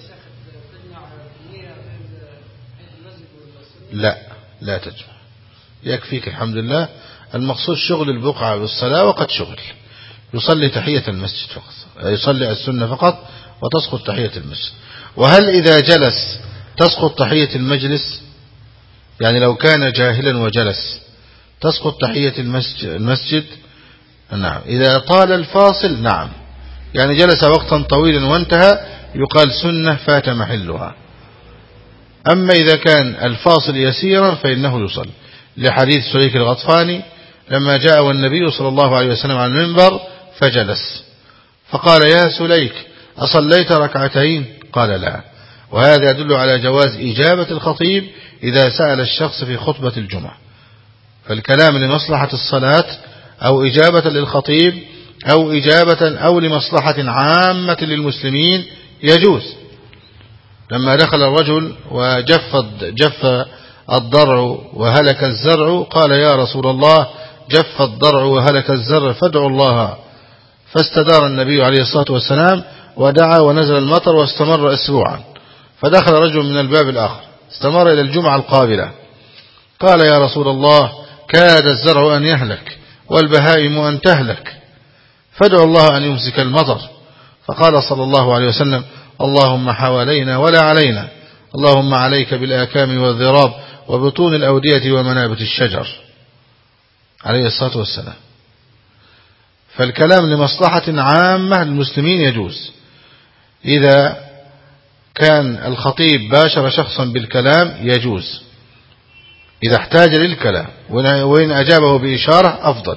لا تجمع، يكفيك الحمد لله. المقصود شغل البقعة بالصلاة، وقد شغل يصلي تحية المسجد فقط، يصلي السنة فقط وتسقط تحية المسجد. وهل إذا جلس تسقط تحية المجلس؟ يعني لو كان جاهلا وجلس تسقط تحية المسجد؟ نعم. إذا طال الفاصل نعم، يعني جلس وقتا طويلا وانتهى يقال سنة فات محلها. أما إذا كان الفاصل يسيرا فإنه يصلي، لحديث سليك الغطفاني لما جاء والنبي صلى الله عليه وسلم على المنبر فجلس، فقال يا سليك أصليت ركعتين؟ قال لا. وهذا يدل على جواز إجابة الخطيب إذا سأل الشخص في خطبة الجمعة. فالكلام لمصلحة الصلاة أو إجابة للخطيب أو إجابة أو لمصلحة عامة للمسلمين يجوز. لما دخل الرجل وجف الضرع وهلك الزرع قال يا رسول الله جف الضرع وهلك الزرع فادعوا الله، فاستدار النبي عليه الصلاة والسلام ودعا ونزل المطر واستمر أسبوعا، فدخل رجل من الباب الآخر استمر إلى الجمعة القابلة قال يا رسول الله كاد الزرع أن يهلك والبهائم أن تهلك فادعوا الله أن يمسك المطر، فقال صلى الله عليه وسلم اللهم حوالينا ولا علينا، اللهم عليك بالآكام والذراب وبطون الأودية ومنابت الشجر عليه الصلاة والسلام. فالكلام لمصلحة عامة للمسلمين يجوز إذا كان الخطيب باشر شخصا بالكلام يجوز إذا احتاج للكلام، وإن أجابه بإشارة أفضل.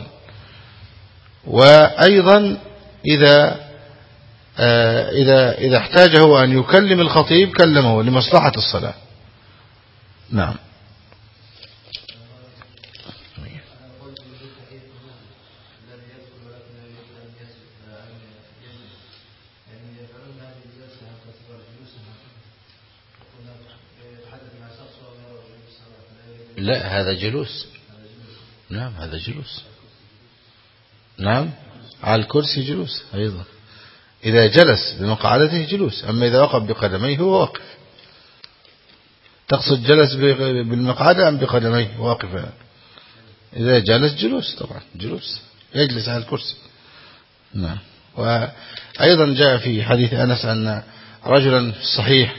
وأيضا إذا احتاجه أن يكلم الخطيب كلمه لمصلحة الصلاة. نعم. لا هذا جلوس. نعم هذا جلوس. نعم على الكرسي جلوس أيضا إذا جلس بمقعدته جلوس، أما إذا وقف بقدميه هو واقف. تقصد جلس بالمقعدة أم بقدميه واقفا؟ إذا جلس جلوس طبعا جلوس يجلس على الكرسي. نعم. وأيضا جاء في حديث أنس أن رجلا في الصحيح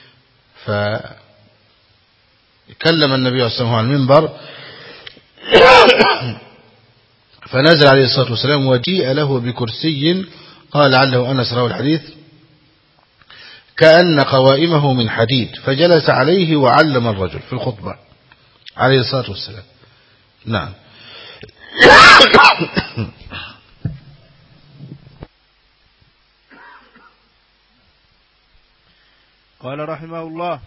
فكلم النبي صلى الله عليه وسلم على المنبر فنزل عليه الصلاة والسلام وجيء له بكرسي قال لعله أنس روى الحديث كأن قوائمه من حديد فجلس عليه وعلم الرجل في الخطبة عليه الصلاة والسلام. نعم. قال رحمه الله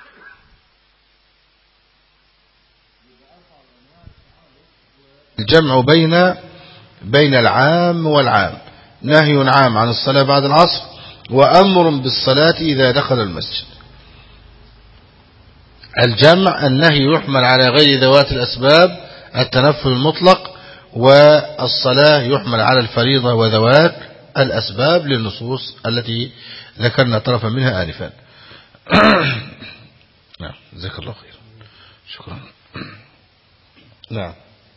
الجمع بين العام والعام، نهي عام عن الصلاة بعد العصر وأمر بالصلاة إذا دخل المسجد. الجمع النهي يحمل على غير ذوات الأسباب التنفل المطلق، والصلاة يحمل على الفريضة وذوات الأسباب للنصوص التي ذكرنا طرفا منها آنفا. نعم جزاك الله خير. شكرا. نعم.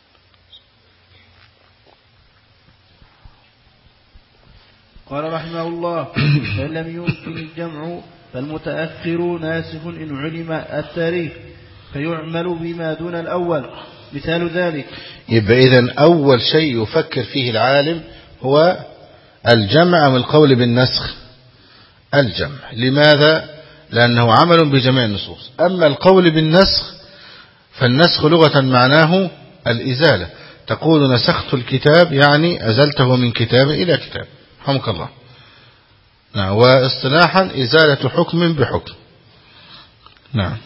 قال رحمه الله فإن لم يمكن الجمع فالمتأخر ناسخ إن علم التاريخ فيعمل بما دون الأول. مثال ذلك يبقى إذن أول شيء يفكر فيه العالم هو الجمع من القول بالنسخ. الجمع لماذا؟ لأنه عمل بجميع النصوص. أما القول بالنسخ فالنسخ لغة معناه الإزالة، تقول نسخت الكتاب يعني أزلته من كتاب إلى كتاب رحمك الله. نعم. واصطلاحا إزالة حكم بحكم. نعم.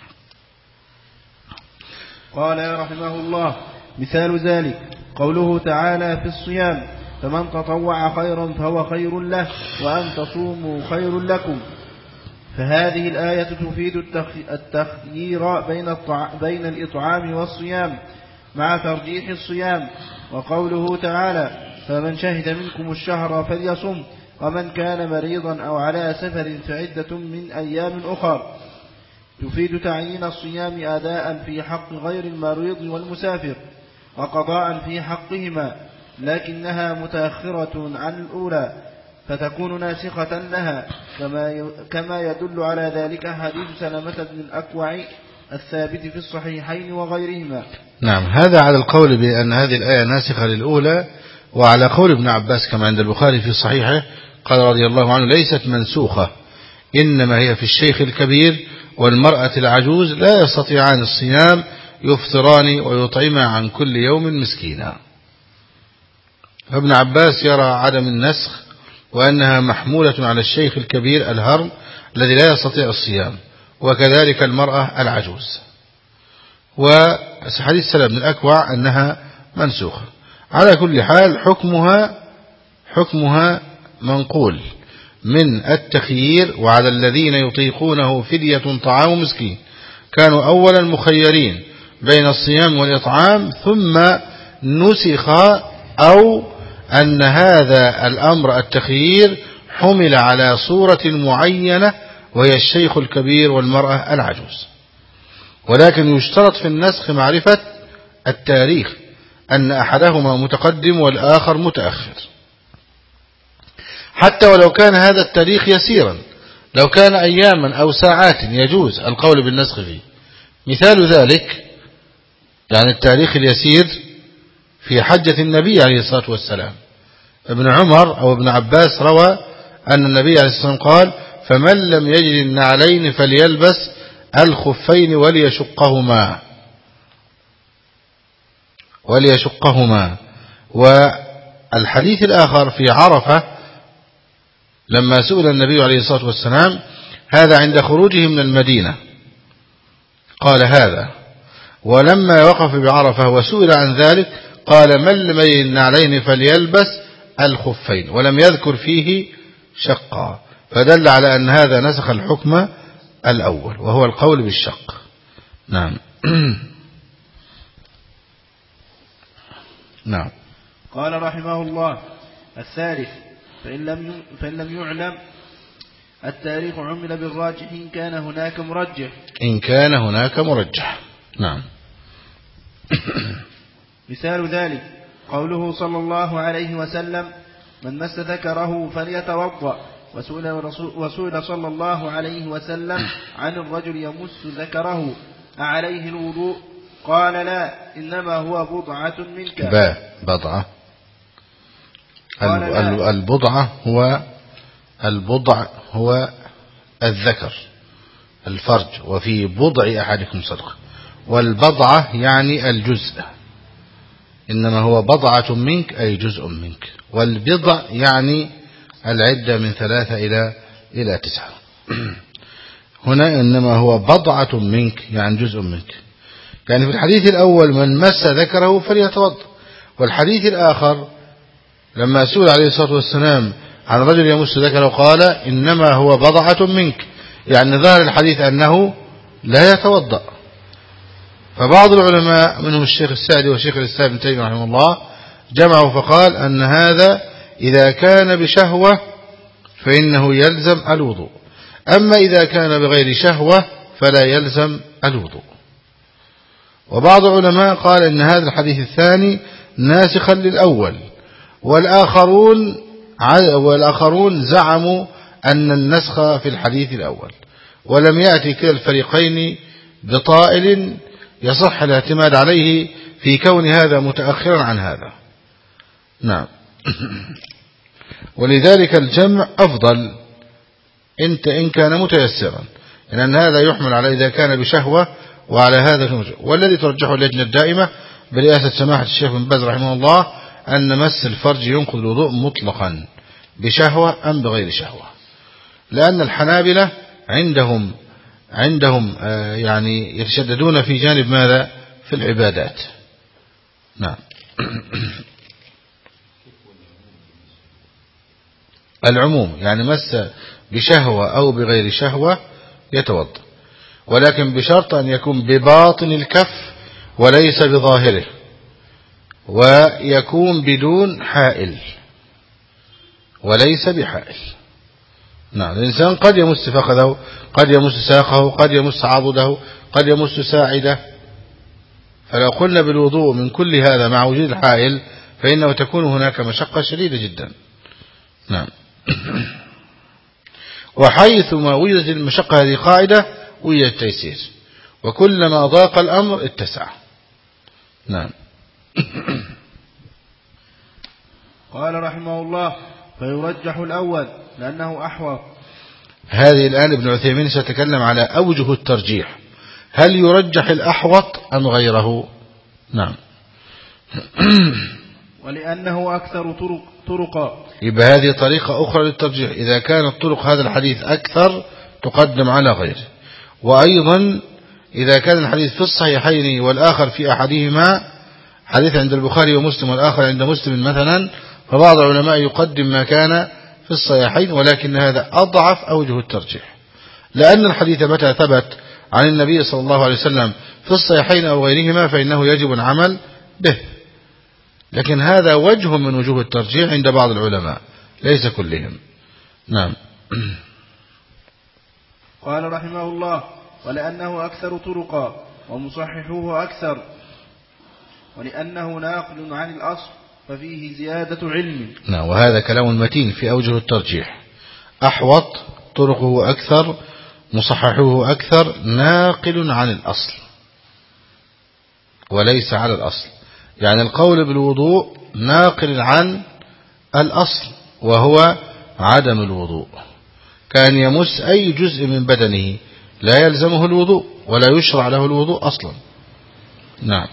قال رحمه الله مثال ذلك قوله تعالى في الصيام فمن تطوع خيرا فهو خير له وأن تصوموا خير لكم. فهذه الآية تفيد التخيير بين الإطعام والصيام مع ترجيح الصيام. وقوله تعالى فمن شهد منكم الشهر فليصم ومن كان مريضا أو على سفر فعدة من أيام أخر تفيد تعيين الصيام أداء في حق غير المريض والمسافر وقضاء في حقهما، لكنها متأخرة عن الأولى فتكون ناسخة لها، كما يدل على ذلك حديث سلمة بن الأكوع الثابت في الصحيحين وغيرهما. نعم. هذا على القول بأن هذه الآية ناسخة للأولى، وعلى قول ابن عباس كما عند البخاري في صحيحه قال رضي الله عنه ليست منسوخة إنما هي في الشيخ الكبير والمرأة العجوز لا يستطيعان الصيام يفطران ويطعما عن كل يوم مسكينا. فابن عباس يرى عدم النسخ وأنها محمولة على الشيخ الكبير الهرم الذي لا يستطيع الصيام، وكذلك المرأة العجوز. وحديث سلمة بن الأكوع أنها منسوخة. على كل حال حكمها منقول من التخيير، وعلى الذين يطيقونه فدية طعام مسكين، كانوا أولا مخيرين بين الصيام والإطعام، ثم نسخ، أو أن هذا الأمر التخيير حمل على صورة معينة وهي الشيخ الكبير والمرأة العجوز. ولكن يشترط في النسخ معرفة التاريخ، أن أحدهما متقدم والآخر متأخر، حتى ولو كان هذا التاريخ يسيرا، لو كان أياما أو ساعات يجوز القول بالنسخ فيه. مثال ذلك يعني التاريخ اليسير في حجة النبي عليه الصلاة والسلام. ابن عمر أو ابن عباس روى أن النبي عليه الصلاة والسلام قال: فمن لم يجد النعلين فليلبس الخفين وليشقهما. والحديث الآخر في عرفة لما سئل النبي عليه الصلاة والسلام، هذا عند خروجه من المدينة، قال هذا. ولما وقف بعرفة وسئل عن ذلك قال: من لم يجد النعلين فليلبس الخفين، ولم يذكر فيه شقا، فدل على أن هذا نسخ الحكم الأول وهو القول بالشق. نعم. نعم. قال رحمه الله: الثالث: فإن لم يعلم التاريخ عمل بالراجح إن كان هناك مرجح. نعم. مثال ذلك قوله صلى الله عليه وسلم: من مس ذكره فليتوضأ. وسئل صلى الله عليه وسلم عن الرجل يمس ذكره أعليه الوضوء؟ قال: لا، إنما هو بضعة منك. بضعة. البضع هو الذكر الفرج، وفي بضع أحدكم صدقة. والبضعة يعني الجزء، إنما هو بضعة منك أي جزء منك. والبضع يعني العدة من 3 إلى 9. هنا إنما هو بضعة منك يعني جزء منك. يعني في الحديث الأول من مس ذكره فليتوضأ، والحديث الآخر لما سئل عليه الصلاة والسلام عن رجل يمس ذكره قال: إنما هو بضعة منك، يعني ظاهر الحديث أنه لا يتوضأ. فبعض العلماء منهم الشيخ السعدي وشيخ الإسلام ابن تيمية رحمه الله جمعوا فقال أن هذا إذا كان بشهوة فإنه يلزم الوضوء، أما إذا كان بغير شهوة فلا يلزم الوضوء. وبعض العلماء قال إن هذا الحديث الثاني ناسخا للأول، والآخرون زعموا أن النسخ في الحديث الأول، ولم يأتي كلا الفريقين بطائل يصح الاعتماد عليه في كون هذا متأخرا عن هذا. نعم. ولذلك الجمع أفضل إن كان متيسرا، لأن هذا يحمل على إذا كان بشهوة، وعلى هذا والذي ترجحه اللجنة الدائمة برئاسة سماحة الشيخ بن باز رحمه الله أن مس الفرج ينقض الوضوء مطلقا بشهوة أم بغير شهوة، لأن الحنابلة عندهم يعني يتشددون في جانب ماذا؟ في العبادات. نعم. العموم يعني مس بشهوة أو بغير شهوة يتوضأ، ولكن بشرط أن يكون بباطن الكف وليس بظاهره، ويكون بدون حائل وليس بحائل. نعم. الإنسان قد يمس فخذه، قد يمس ساقه، قد يمس عضده، قد يمس ساعده. فلو قلنا بالوضوء من كل هذا مع وجود الحائل فإنه تكون هناك مشقة شديدة جدا. نعم. وحيثما وجدت المشقة هذه قاعدة وجد التيسير، وكلما ضاق الأمر اتسع. نعم. قال رحمه الله: فيرجح الأول لأنه أحوط. هذه الآن ابن عثيمين سيتكلم على أوجه الترجيح، هل يرجح الأحوط أم غيره؟ نعم. ولأنه أكثر طرقا. يبقى هذه طريقة أخرى للترجيح، إذا كانت طرق هذا الحديث أكثر تقدم على غيره. وأيضا إذا كان الحديث في الصحيحين والآخر في أحدهما، حديث عند البخاري ومسلم والآخر عند مسلم مثلا، فبعض العلماء يقدم ما كان في الصحيحين، ولكن هذا أضعف أوجه الترجيح، لأن الحديث متى ثبت عن النبي صلى الله عليه وسلم في الصحيحين أو غيرهما فإنه يجب العمل به. لكن هذا وجه من وجوه الترجيح عند بعض العلماء، ليس كلهم. نعم. قال رحمه الله: ولأنه أكثر طرقا ومصححوه أكثر، ولأنه ناقل عن الأصل ففيه زيادة علم. نعم، وهذا كلام متين في أوجه الترجيح. أحوط، طرقه أكثر، مصححوه أكثر، ناقل عن الأصل وليس على الأصل. يعني القول بالوضوء ناقل عن الأصل وهو عدم الوضوء، كان يمس أي جزء من بدنه لا يلزمه الوضوء ولا يشرع له الوضوء أصلا. نعم.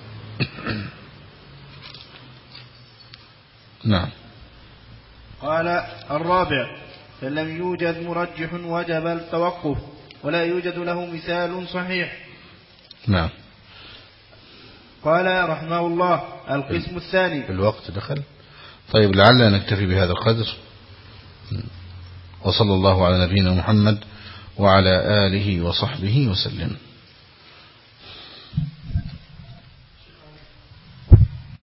نعم. قال الرابع: فلم يوجد مرجح وجب التوقف، ولا يوجد له مثال صحيح. نعم. قال رحمه الله: القسم الثاني. الوقت دخل. طيب، لعلنا نكتفي بهذا القدر، وصلى الله على نبينا محمد وعلى آله وصحبه وسلم.